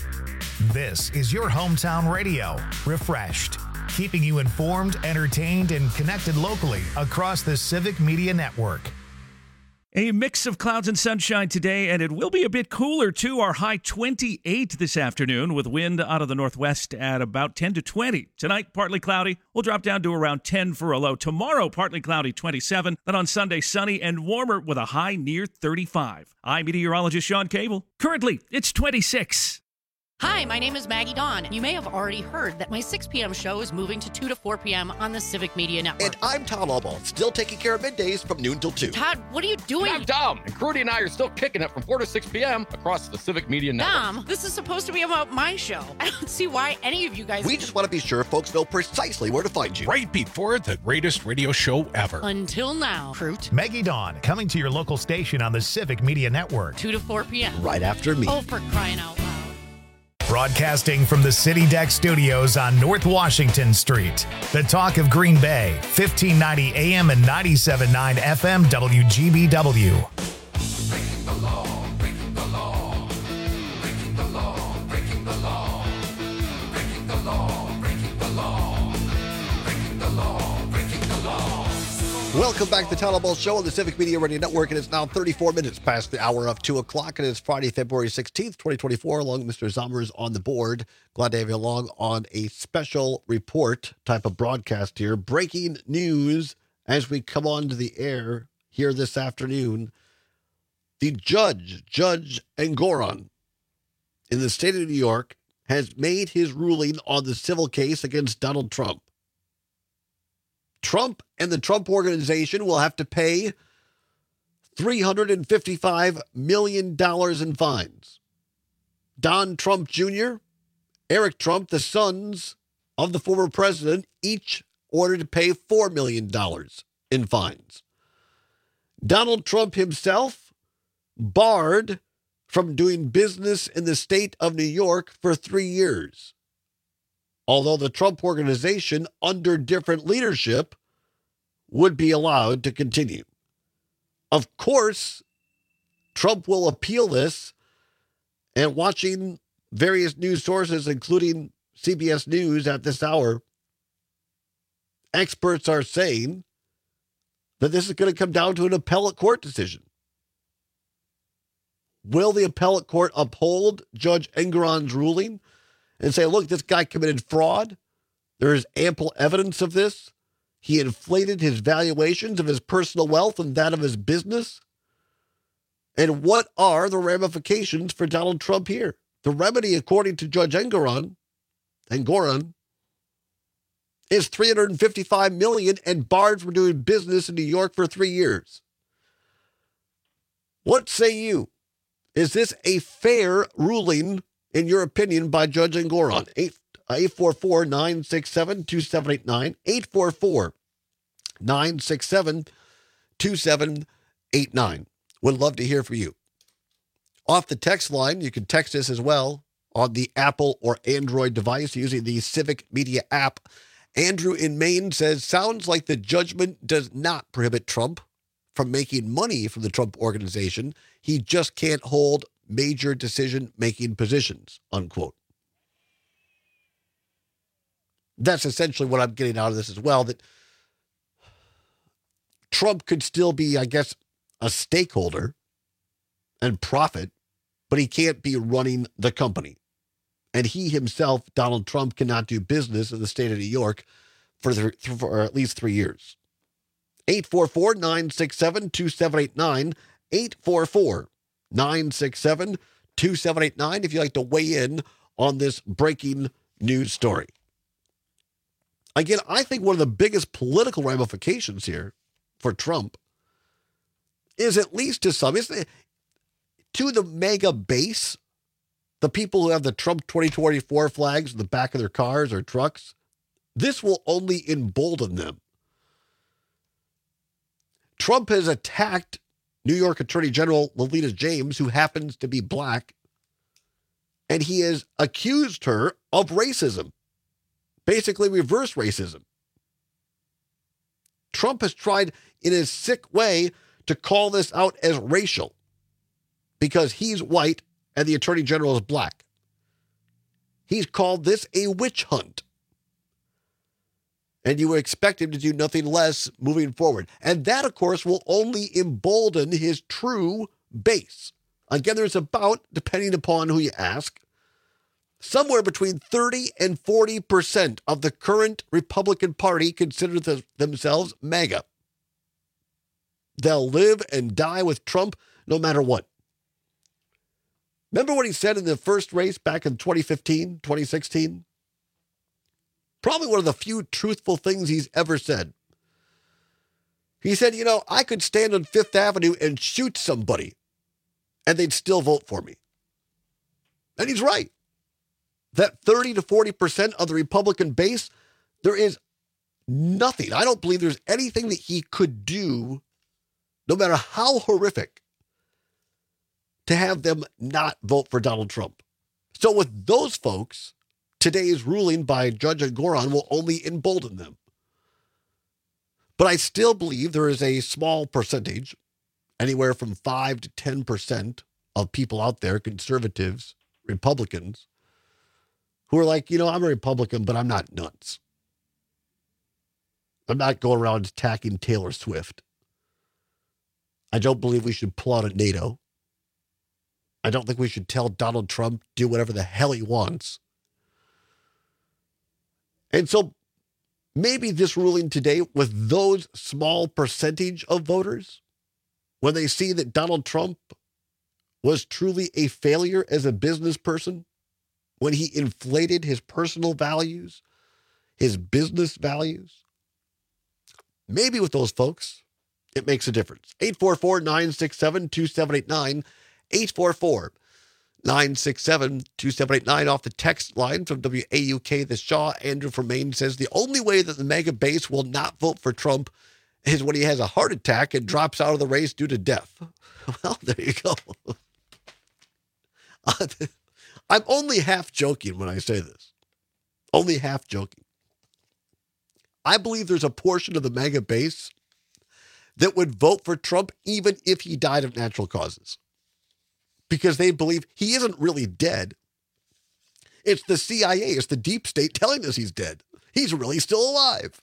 Speaker 9: This is your hometown radio, Refreshed, keeping you informed, entertained, and connected locally across the Civic Media Network.
Speaker 13: A mix of clouds and sunshine today, and it will be a bit cooler, too. Our high 28 this afternoon with wind out of the northwest at about 10 to 20. Tonight, partly cloudy. We'll drop down to around 10 for a low. Tomorrow, partly cloudy, 27. Then on Sunday, sunny and warmer with a high near 35. I'm meteorologist Sean Cable. Currently, it's 26.
Speaker 5: Hi, my name is Maggie Dawn. You may have already heard that my 6 p.m. show is moving to 2 to 4 p.m. on the Civic Media Network.
Speaker 6: And I'm Tom Albaugh, still taking care of middays from noon till 2.
Speaker 5: Todd, what are you doing?
Speaker 7: I'm Dom, and Crudy and I are still kicking it from 4 to 6 p.m. across the Civic Media Network.
Speaker 5: Dom, this is supposed to be about my show. I don't see why any of you guys...
Speaker 6: We just want to be sure folks know precisely where to find you.
Speaker 8: Right before the greatest radio show ever.
Speaker 5: Until now, Fruit.
Speaker 9: Maggie Dawn, coming to your local station on the Civic Media Network.
Speaker 5: 2 to 4 p.m.
Speaker 6: Right after me.
Speaker 5: Oh, for crying out loud.
Speaker 9: Broadcasting from the City Deck Studios on North Washington Street. The talk of Green Bay, 1590 AM and 97.9 FM WGBW.
Speaker 20: Breaking the law, breaking the law, breaking the law, breaking the law, breaking the law, breaking the law.
Speaker 6: Welcome back to the Town Ball Show on the Civic Media Radio Network. It is now 34 minutes past the hour of 2 o'clock. It is Friday, February 16th, 2024. Along with Mr. Zommers on the board. Glad to have you along on a special report type of broadcast here. Breaking news as we come on to the air here this afternoon. The Judge Engoron, in the state of New York, has made his ruling on the civil case against Donald Trump. Trump and the Trump Organization will have to pay $355 million in fines. Don Trump Jr., Eric Trump, the sons of the former president, each ordered to pay $4 million in fines. Donald Trump himself barred from doing business in the state of New York for 3 years. Although the Trump Organization, under different leadership, would be allowed to continue. Of course, Trump will appeal this, and watching various news sources, including CBS News at this hour, experts are saying that this is going to come down to an appellate court decision. Will the appellate court uphold Judge Engoron's ruling and say, look, this guy committed fraud? There is ample evidence of this. He inflated his valuations of his personal wealth and that of his business. And what are the ramifications for Donald Trump here? The remedy, according to Judge Engoron, is $355 million and barred from doing business in New York for 3 years. What say you? Is this a fair ruling, in your opinion, by Judge Engoron? 844-967-2789. 844-967-2789. Would love to hear from you. Off the text line, you can text us as well on the Apple or Android device using the Civic Media app. Andrew in Maine says, sounds like the judgment does not prohibit Trump from making money from the Trump Organization. He just can't hold major decision-making positions, unquote. That's essentially what I'm getting out of this as well, that Trump could still be, I guess, a stakeholder and profit, but he can't be running the company. And he himself, Donald Trump, cannot do business in the state of New York for at least 3 years. 844-967-2789. 844-967-2789 if you'd like to weigh in on this breaking news story. Again, I think one of the biggest political ramifications here for Trump is, at least to some, to the mega base, the people who have the Trump 2024 flags in the back of their cars or trucks, this will only embolden them. Trump has attacked New York Attorney General Lolita James, who happens to be black, and he has accused her of racism, basically reverse racism. Trump has tried in his sick way to call this out as racial because he's white and the Attorney General is black. He's called this a witch hunt. And you would expect him to do nothing less moving forward. And that, of course, will only embolden his true base. Again, there's about, depending upon who you ask, somewhere between 30 and 40% of the current Republican Party consider themselves MAGA. They'll live and die with Trump no matter what. Remember what he said in the first race back in 2015, 2016? Probably one of the few truthful things he's ever said. He said, I could stand on Fifth Avenue and shoot somebody and they'd still vote for me. And he's right. That 30 to 40% of the Republican base, there is nothing. I don't believe there's anything that he could do, no matter how horrific, to have them not vote for Donald Trump. So with those folks, today's ruling by Judge Engoron will only embolden them. But I still believe there is a small percentage, anywhere from 5 to 10% of people out there, conservatives, Republicans, who are like, I'm a Republican, but I'm not nuts. I'm not going around attacking Taylor Swift. I don't believe we should pull out of NATO. I don't think we should tell Donald Trump do whatever the hell he wants. And so maybe this ruling today with those small percentage of voters, when they see that Donald Trump was truly a failure as a business person, when he inflated his personal values, his business values, maybe with those folks, it makes a difference. 844-967-2789, 844-967-2789 off the text line from WAUK. The Shaw, Andrew from Maine says the only way that the mega base will not vote for Trump is when he has a heart attack and drops out of the race due to death. Well, there you go. I'm only half joking when I say this. Only half joking. I believe there's a portion of the mega base that would vote for Trump even if he died of natural causes. Because they believe he isn't really dead. It's the CIA, it's the deep state telling us he's dead. He's really still alive.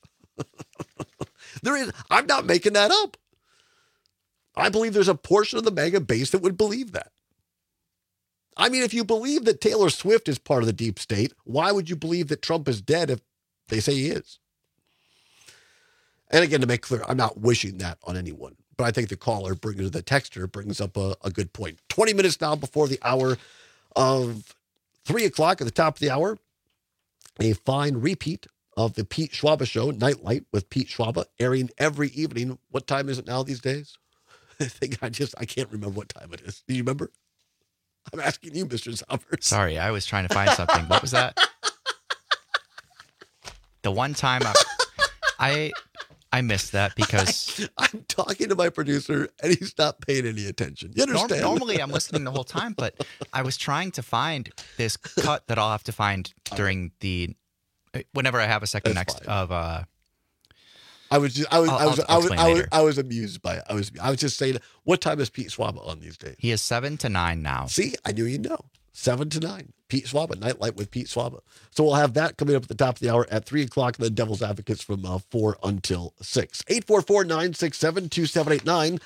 Speaker 6: I'm not making that up. I believe there's a portion of the mega base that would believe that. I mean, if you believe that Taylor Swift is part of the deep state, why would you believe that Trump is dead if they say he is? And again, to make clear, I'm not wishing that on anyone, but I think the texter brings up a good point. 20 minutes now before the hour of 3 o'clock at the top of the hour, a fine repeat of the Pete Schwaba Show, Nightlight with Pete Schwaba, airing every evening. What time is it now these days? I can't remember what time it is. Do you remember? I'm asking you, Mr. Sommers.
Speaker 16: Sorry, I was trying to find something. What was that? The one time I missed that because
Speaker 6: I'm talking to my producer and he's not paying any attention. You understand?
Speaker 16: Normally I'm listening the whole time, but I was trying to find this cut that I'll have to find during whenever I have a second
Speaker 6: I was amused by it. I was just saying, what time is Pete Schwaba on these days?
Speaker 16: He is 7 to 9 now.
Speaker 6: See, I knew you'd know. 7 to 9. Pete Schwaba, Nightlight with Pete Schwaba. So we'll have that coming up at the top of the hour at 3 o'clock, and the Devil's Advocates from 4 until 6. 844-967-2789.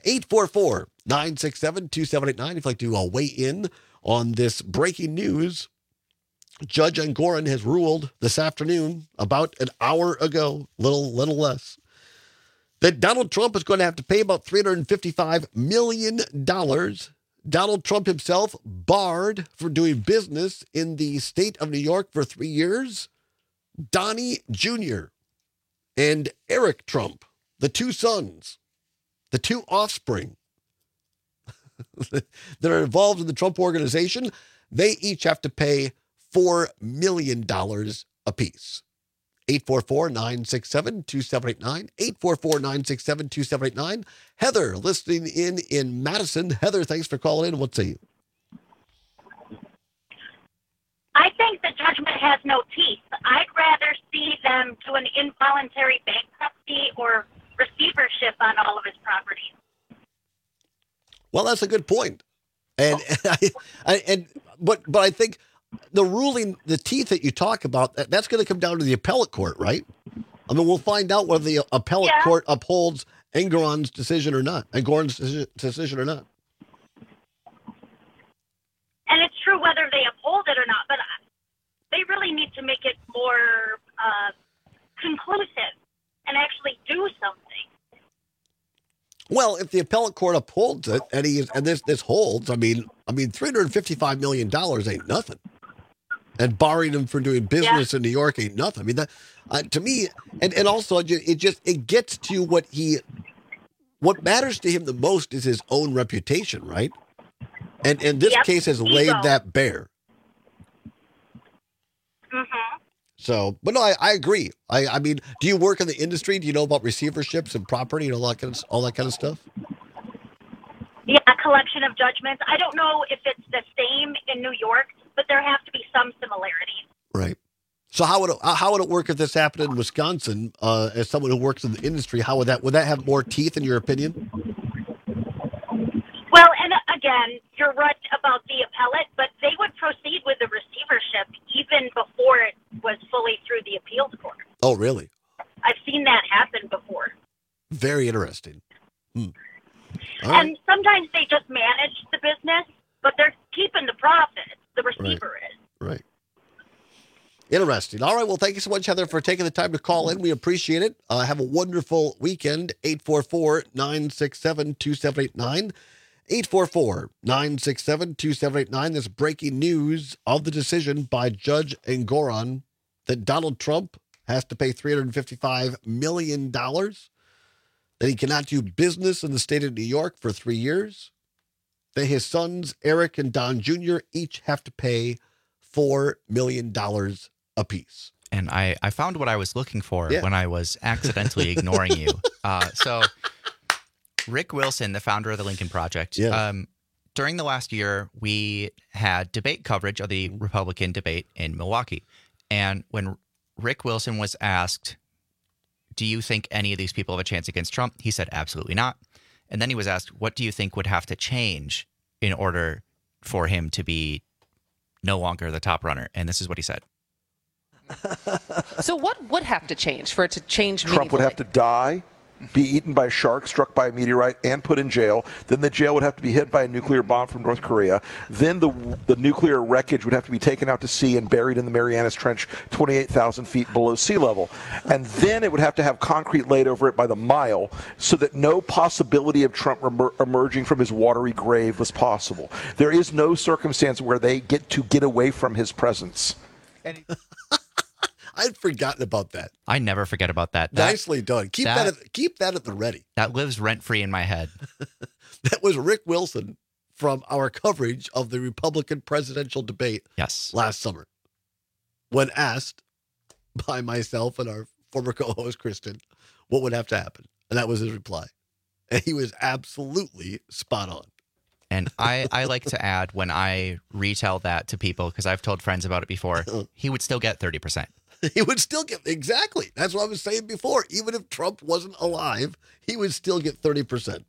Speaker 6: 844-967-2789. If you'd like to weigh in on this breaking news, Judge Engoron has ruled this afternoon, about an hour ago, little less, that Donald Trump is going to have to pay about $355 million. Donald Trump himself barred from doing business in the state of New York for 3 years. Donnie Jr. and Eric Trump, the two sons, the two offspring that are involved in the Trump organization, they each have to pay $4 million apiece. 844-967-2789. 844-967-2789. Heather, listening in Madison. Heather, thanks for calling in. What say you?
Speaker 1: I think the judgment has no teeth. I'd rather see them do an involuntary bankruptcy or receivership on all of his properties.
Speaker 6: Well, that's a good point. But I think the ruling, the teeth that you talk about, that's going to come down to the appellate court, right? I mean, we'll find out whether the appellate court upholds Engoron's decision or not. And
Speaker 1: it's true whether they uphold it or not, but they really need to make it more conclusive and actually do something.
Speaker 6: Well, if the appellate court upholds it and this holds, I mean, $355 million ain't nothing. And barring him from doing business in New York ain't nothing. I mean, that to me, and also it gets to what matters to him the most is his own reputation, right? And this case has laid that bare.
Speaker 1: Mm-hmm.
Speaker 6: So, but no, I agree. I mean, do you work in the industry? Do you know about receiverships and property and all that kind of stuff?
Speaker 1: Yeah, collection of judgments. I don't know if it's the same in New York, but there have to be some similarities.
Speaker 6: Right. So how would it work if this happened in Wisconsin? As someone who works in the industry, how would that have more teeth in your opinion?
Speaker 1: Well, and again, you're right about the appellate, but they would proceed with the receivership even before it was fully through the appeals court.
Speaker 6: Oh, really?
Speaker 1: I've seen that happen before.
Speaker 6: Very interesting. right.
Speaker 1: And sometimes they just manage the business, but they're keeping the profits. The receiver is.
Speaker 6: Right. Interesting. All right. Well, thank you so much, Heather, for taking the time to call in. We appreciate it. Have a wonderful weekend. 844-967-2789. 844-967-2789. This breaking news of the decision by Judge Engoron that Donald Trump has to pay $355 million, that he cannot do business in the state of New York for 3 years, that his sons, Eric and Don Jr., each have to pay $4 million apiece.
Speaker 16: And I found what I was looking for when I was accidentally ignoring you. So Rick Wilson, the founder of the Lincoln Project, during the last year, we had debate coverage of the Republican debate in Milwaukee. And when Rick Wilson was asked, do you think any of these people have a chance against Trump? He said, absolutely not. And then he was asked, what do you think would have to change in order for him to be no longer the top runner? And this is what he said.
Speaker 2: So what would have to change for it to change meaningfully?
Speaker 3: Trump would have to die, be eaten by a shark, struck by a meteorite, and put in jail. Then the jail would have to be hit by a nuclear bomb from North Korea. Then the nuclear wreckage would have to be taken out to sea and buried in the Marianas Trench 28,000 feet below sea level. And then it would have to have concrete laid over it by the mile so that no possibility of Trump emerging from his watery grave was possible. There is no circumstance where they get away from his presence.
Speaker 6: I'd forgotten about that.
Speaker 16: I never forget about that.
Speaker 6: Nicely done. Keep that at the ready.
Speaker 16: That lives rent-free in my head.
Speaker 6: That was Rick Wilson from our coverage of the Republican presidential debate last summer. When asked by myself and our former co-host, Kristen, what would have to happen. And that was his reply. And he was absolutely spot on.
Speaker 16: And I like to add, when I retell that to people, because I've told friends about it before, he would still get 30%.
Speaker 6: He would still get, exactly. That's what I was saying before. Even if Trump wasn't alive, he would still get 30%.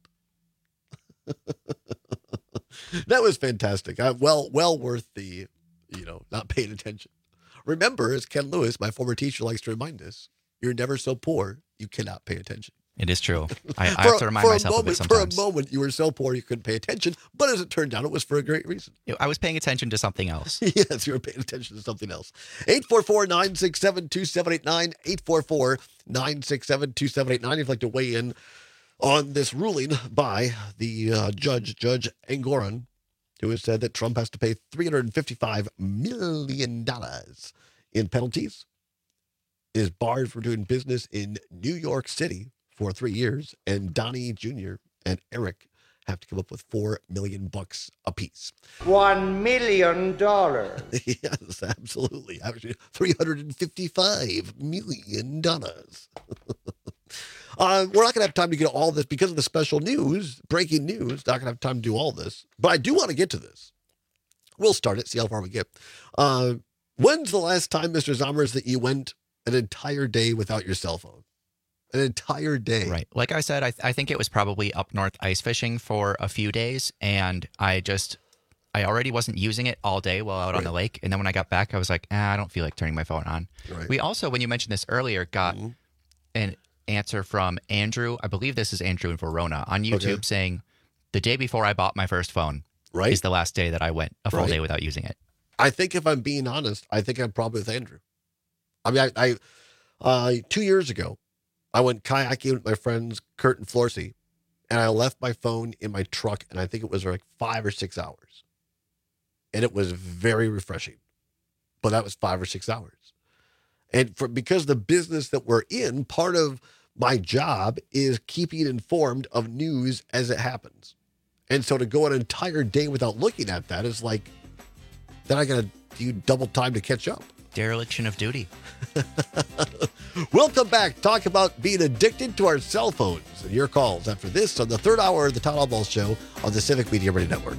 Speaker 6: That was fantastic. Well worth the, not paying attention. Remember, as Ken Lewis, my former teacher, likes to remind us, you're never so poor, you cannot pay attention.
Speaker 16: It is true. I have to remind myself of it sometimes.
Speaker 6: For a moment, you were so poor you couldn't pay attention, but as it turned out, it was for a great reason.
Speaker 16: I was paying attention to something else.
Speaker 6: Yes, you were paying attention to something else. 844-967-2789, 844-967-2789. If you'd like to weigh in on this ruling by the Judge Engoron, who has said that Trump has to pay $355 million in penalties, is barred from doing business in New York City for 3 years, and Donnie Jr. and Eric have to come up with $4 million apiece.
Speaker 4: $1 million.
Speaker 6: Yes, absolutely. Actually, $355 million. We're not going to have time to get all this because of the special news, breaking news. Not going to have time to do all this, but I do want to get to this. We'll start it, see how far we get. When's the last time, Mr. Zommers, that you went an entire day without your cell phone? An entire day.
Speaker 16: Right. Like I said, I think it was probably up north ice fishing for a few days, and I already wasn't using it all day while out on the lake. And then when I got back, I was like, I don't feel like turning my phone on. Right. We also, when you mentioned this earlier, got an answer from Andrew. I believe this is Andrew in Verona on YouTube saying, the day before I bought my first phone is the last day that I went a full day without using it.
Speaker 6: I think if I'm being honest, I think I'm probably with Andrew. I mean, I 2 years ago, I went kayaking with my friends Kurt and Florsey, and I left my phone in my truck, and I think it was like 5 or 6 hours. And it was very refreshing. But that was 5 or 6 hours. And because the business that we're in, part of my job is keeping informed of news as it happens. And so to go an entire day without looking at that is like, then I got to do double time to catch up.
Speaker 16: Dereliction of duty.
Speaker 6: We'll come back, talk about being addicted to our cell phones and your calls after this on the third hour of the Todd Albaugh Show on the Civic Media Radio Network.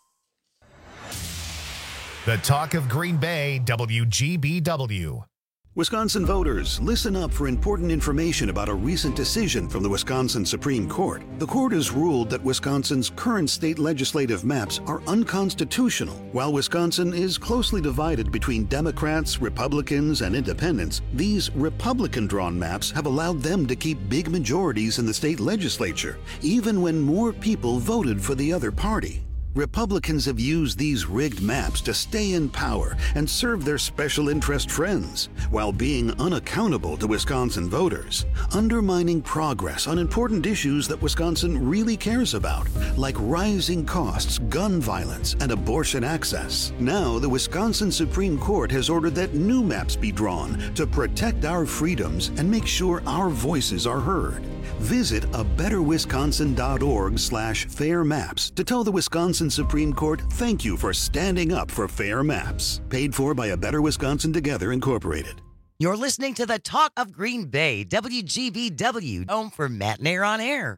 Speaker 9: The talk of Green Bay, WGBW.
Speaker 10: Wisconsin voters, listen up for important information about a recent decision from the Wisconsin Supreme Court. The court has ruled that Wisconsin's current state legislative maps are unconstitutional. While Wisconsin is closely divided between Democrats, Republicans, and independents, these Republican-drawn maps have allowed them to keep big majorities in the state legislature, even when more people voted for the other party. Republicans have used these rigged maps to stay in power and serve their special interest friends, while being unaccountable to Wisconsin voters, undermining progress on important issues that Wisconsin really cares about, like rising costs, gun violence, and abortion access. Now, the Wisconsin Supreme Court has ordered that new maps be drawn to protect our freedoms and make sure our voices are heard. Visit abetterwisconsin.org/fair maps to tell the Wisconsin Supreme Court thank you for standing up for fair maps. Paid for by A Better Wisconsin Together, Incorporated.
Speaker 11: You're listening to the Talk of Green Bay, WGBW, home for Matt Nair on Air.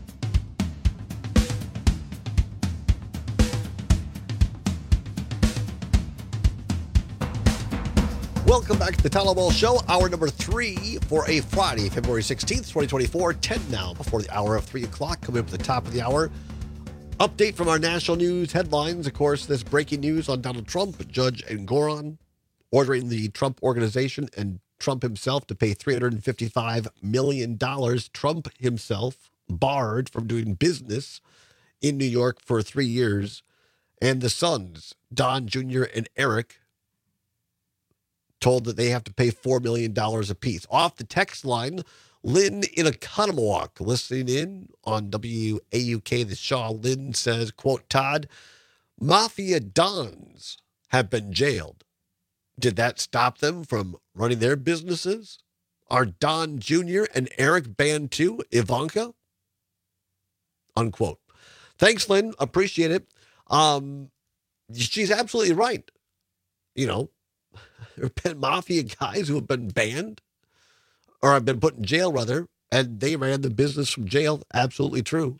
Speaker 6: Welcome back to the Tyler Wall Show, hour number 3 for a Friday, February 16th, 2024, 10 now before the hour of 3 o'clock. Coming up at the top of the hour, update from our national news headlines. Of course, this breaking news on Donald Trump, Judge Engoron ordering the Trump Organization and Trump himself to pay $355 million. Trump himself barred from doing business in New York for 3 years. And the sons, Don Jr. and Eric, told that they have to pay $4 million apiece. Off the text line, Lynn in Oconomowoc, listening in on WAUK, the Shaw. Lynn says, quote, Todd, Mafia Dons have been jailed. Did that stop them from running their businesses? Are Don Jr. and Eric banned too, Ivanka? Unquote. Thanks, Lynn. Appreciate it. She's absolutely right. You know, there have been mafia guys who have been banned or have been put in jail, rather, and they ran the business from jail. Absolutely true.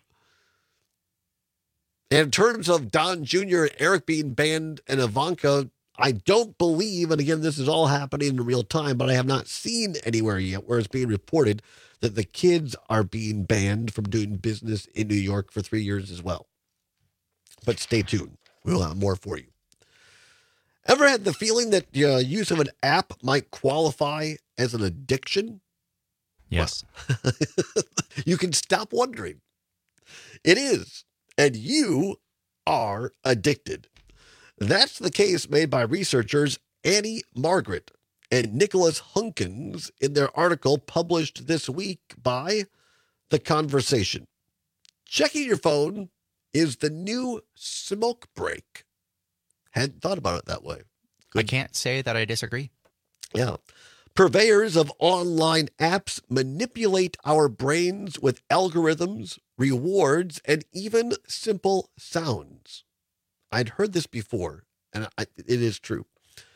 Speaker 6: And in terms of Don Jr. and Eric being banned and Ivanka, I don't believe, and again, this is all happening in real time, but I have not seen anywhere yet where it's being reported that the kids are being banned from doing business in New York for 3 years as well. But stay tuned. We'll have more for you. Ever had the feeling that use of an app might qualify as an addiction?
Speaker 16: Yes.
Speaker 6: Well, you can stop wondering. It is, and you are addicted. That's the case made by researchers Annie Margaret and Nicholas Hunkins in their article published this week by The Conversation. Checking your phone is the new smoke break. Hadn't thought about it that way.
Speaker 16: I can't say that I disagree.
Speaker 6: Yeah. Purveyors of online apps manipulate our brains with algorithms, rewards, and even simple sounds. I'd heard this before, and it is true.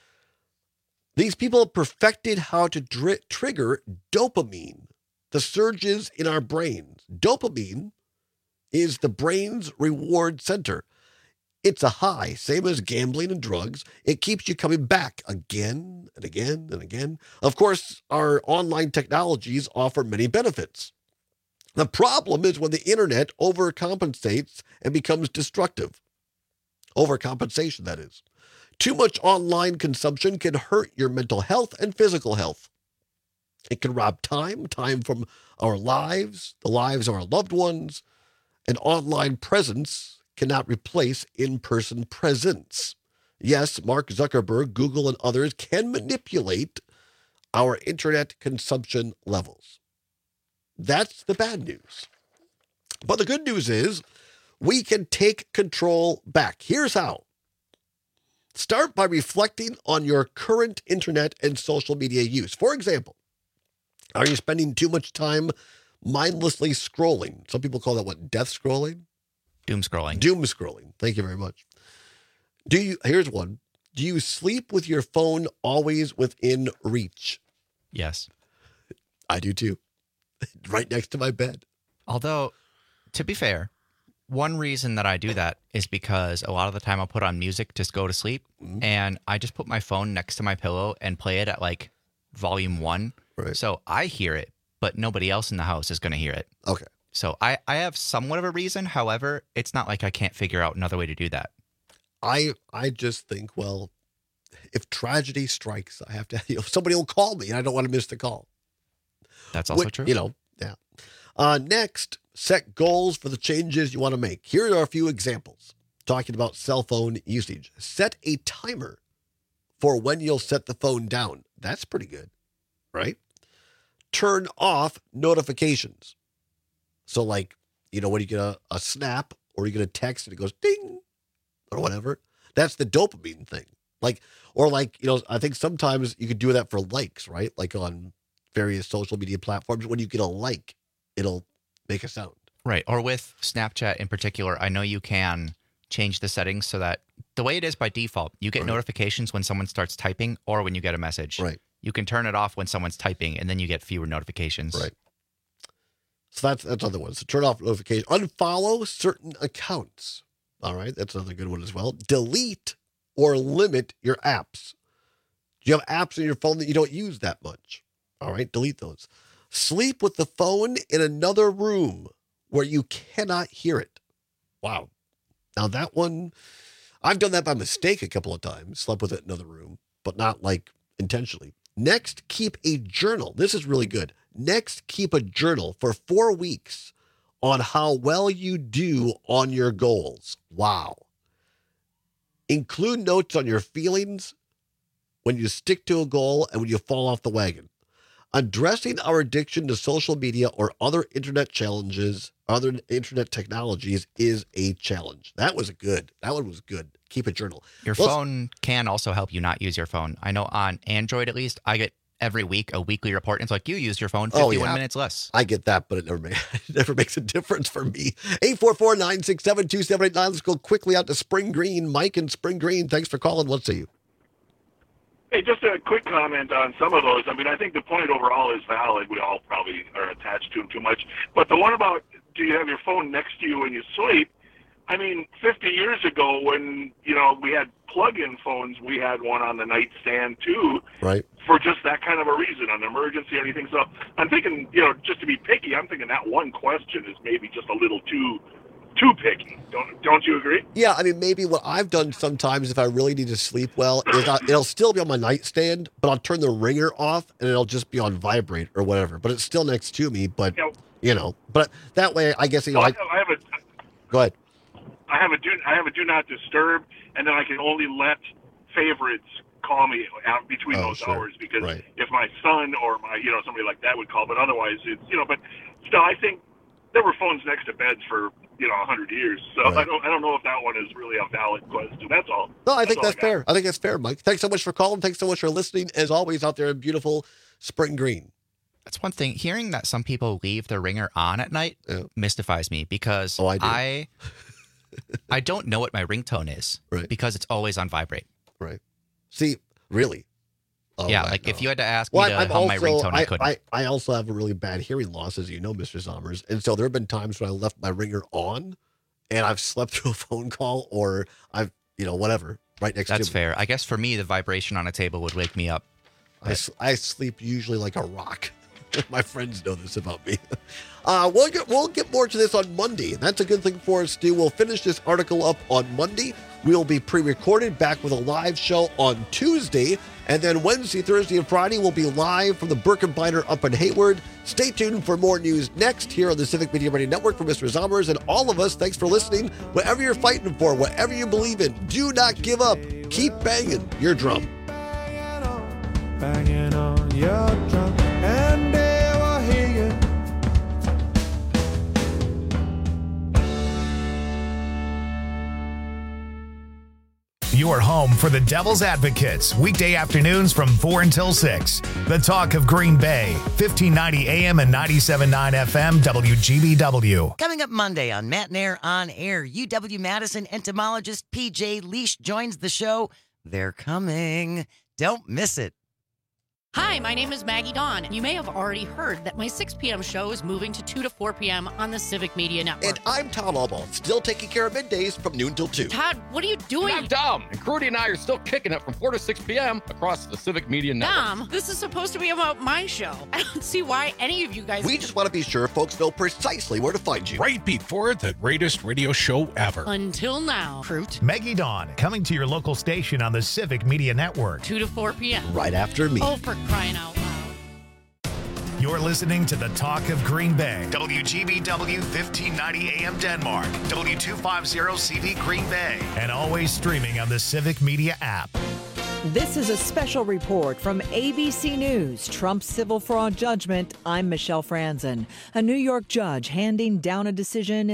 Speaker 6: These people have perfected how to trigger dopamine, the surges in our brains. Dopamine is the brain's reward center. It's a high, same as gambling and drugs. It keeps you coming back again and again and again. Of course, our online technologies offer many benefits. The problem is when the internet overcompensates and becomes destructive. Overcompensation, that is. Too much online consumption can hurt your mental health and physical health. It can rob time from our lives, the lives of our loved ones, and online presence cannot replace in-person presence. Yes, Mark Zuckerberg, Google, and others can manipulate our internet consumption levels. That's the bad news. But the good news is we can take control back. Here's how. Start by reflecting on your current internet and social media use. For example, are you spending too much time mindlessly scrolling? Some people call that death scrolling?
Speaker 16: Doom scrolling.
Speaker 6: Doom scrolling. Thank you very much. Here's one. Do you sleep with your phone always within reach?
Speaker 16: Yes.
Speaker 6: I do too. Right next to my bed.
Speaker 16: Although, to be fair, one reason that I do that is because a lot of the time I'll put on music to go to sleep, and I just put my phone next to my pillow and play it at like volume 1.
Speaker 6: Right.
Speaker 16: So I hear it, but nobody else in the house is going to hear it.
Speaker 6: Okay.
Speaker 16: So I have somewhat of a reason. However, it's not like I can't figure out another way to do that.
Speaker 6: I just think, well, if tragedy strikes, I have to, somebody will call me and I don't want to miss the call.
Speaker 16: That's also true.
Speaker 6: Yeah. Next, set goals for the changes you want to make. Here are a few examples. Talking about cell phone usage. Set a timer for when you'll set the phone down. That's pretty good, right? Turn off notifications. So like, when you get a snap or you get a text and it goes ding or whatever, that's the dopamine thing. I think sometimes you could do that for likes, right? Like on various social media platforms, when you get a like, it'll make a sound.
Speaker 16: Right. Or with Snapchat in particular, I know you can change the settings so that the way it is by default, you get notifications when someone starts typing or when you get a message.
Speaker 6: Right.
Speaker 16: You can turn it off when someone's typing and then you get fewer notifications.
Speaker 6: Right. So that's another one. So turn off notifications. Unfollow certain accounts. All right. That's another good one as well. Delete or limit your apps. Do you have apps in your phone that you don't use that much? All right. Delete those. Sleep with the phone in another room where you cannot hear it. Wow. Now that one, I've done that by mistake a couple of times. Slept with it in another room, but not like intentionally. Next, keep a journal. This is really good. Next, keep a journal for 4 weeks on how well you do on your goals. Wow. Include notes on your feelings when you stick to a goal and when you fall off the wagon. Addressing our addiction to social media or other internet challenges, other internet technologies is a challenge. That one was good. Keep a journal.
Speaker 16: Your phone can also help you not use your phone. I know on Android, at least, I get every week a weekly report. And it's like, you use your phone 51 minutes less.
Speaker 6: I get that, but it never makes a difference for me. 844-967-2789. Let's go quickly out to Spring Green. Mike in Spring Green, thanks for calling. What say you?
Speaker 12: Hey, just a quick comment on some of those. I mean, I think the point overall is valid. We all probably are attached to them too much. But the one about, do you have your phone next to you when you sleep? I mean, 50 years ago when, we had plug-in phones, we had one on the nightstand too.
Speaker 6: Right.
Speaker 12: For just that kind of a reason, an emergency or anything. So I'm thinking, just to be picky, I'm thinking that one question is maybe just a little too picky. Don't you agree?
Speaker 6: Yeah, I mean, maybe what I've done sometimes if I really need to sleep well is it'll still be on my nightstand, but I'll turn the ringer off and it'll just be on vibrate or whatever. But it's still next to me. But but that way, I guess
Speaker 12: I have a.
Speaker 6: Go ahead.
Speaker 12: I have a do not disturb, and then I can only let favorites call me out between those hours because if my son or my somebody like that would call, but otherwise it's but still I think there were phones next to beds for 100 years. So I don't know if that one is really a valid question. That's all.
Speaker 6: No, I think that's fair. I think that's fair, Mike. Thanks so much for calling. Thanks so much for listening. As always, out there in beautiful Spring Green.
Speaker 16: That's one thing. Hearing that some people leave their ringer on at night mystifies me because I don't know what my ringtone is because it's always on vibrate.
Speaker 6: Right. See, really? Oh,
Speaker 16: yeah, if you had to ask me to hum my ringtone, I couldn't.
Speaker 6: I also have a really bad hearing loss, as you know, Mr. Zommers. And so there have been times when I left my ringer on and I've slept through a phone call or I've, whatever, right next to me.
Speaker 16: That's fair. I guess for me, the vibration on a table would wake me up.
Speaker 6: I sleep usually like a rock. My friends know this about me. We'll get more to this on Monday. That's a good thing for us to do. We'll finish this article up on Monday. We'll be pre-recorded back with a live show on Tuesday. And then Wednesday, Thursday, and Friday, we'll be live from the Birkebeiner up in Hayward. Stay tuned for more news next here on the Civic Media Radio Network. For Mr. Zommers and all of us, thanks for listening. Whatever you're fighting for, whatever you believe in, do not give up. Keep banging your drum.
Speaker 20: Banging on your drum, and they will hear you.
Speaker 9: Your home for the Devil's Advocates, weekday afternoons from 4 until 6. The talk of Green Bay, 1590 AM and 97.9 FM, WGBW.
Speaker 11: Coming up Monday on Matt Nair On Air, UW-Madison entomologist PJ Leash joins the show. They're coming. Don't miss it.
Speaker 5: Hi, my name is Maggie Dawn. You may have already heard that my 6 p.m. show is moving to 2 to 4 p.m. on the Civic Media Network.
Speaker 6: And I'm Tom Albaugh, still taking care of middays from noon till 2.
Speaker 5: Todd, what are you doing?
Speaker 7: I'm Dom, and Crudy and I are still kicking it from 4 to 6 p.m. across the Civic Media Network.
Speaker 5: Dom, this is supposed to be about my show. I don't see why any of you guys...
Speaker 6: We just want to be sure folks know precisely where to find you.
Speaker 8: Right before the greatest radio show ever.
Speaker 5: Until now, Fruit.
Speaker 9: Maggie Dawn, coming to your local station on the Civic Media Network.
Speaker 5: 2 to 4 p.m.
Speaker 6: Right after me.
Speaker 5: Oh, for crying out loud.
Speaker 9: You're listening to the Talk of Green Bay. WGBW 1590 AM Denmark. W250CV Green Bay. And always streaming on the Civic Media app.
Speaker 14: This is a special report from ABC News. Trump's civil fraud judgment. I'm Michelle Franzen. A New York judge handing down a decision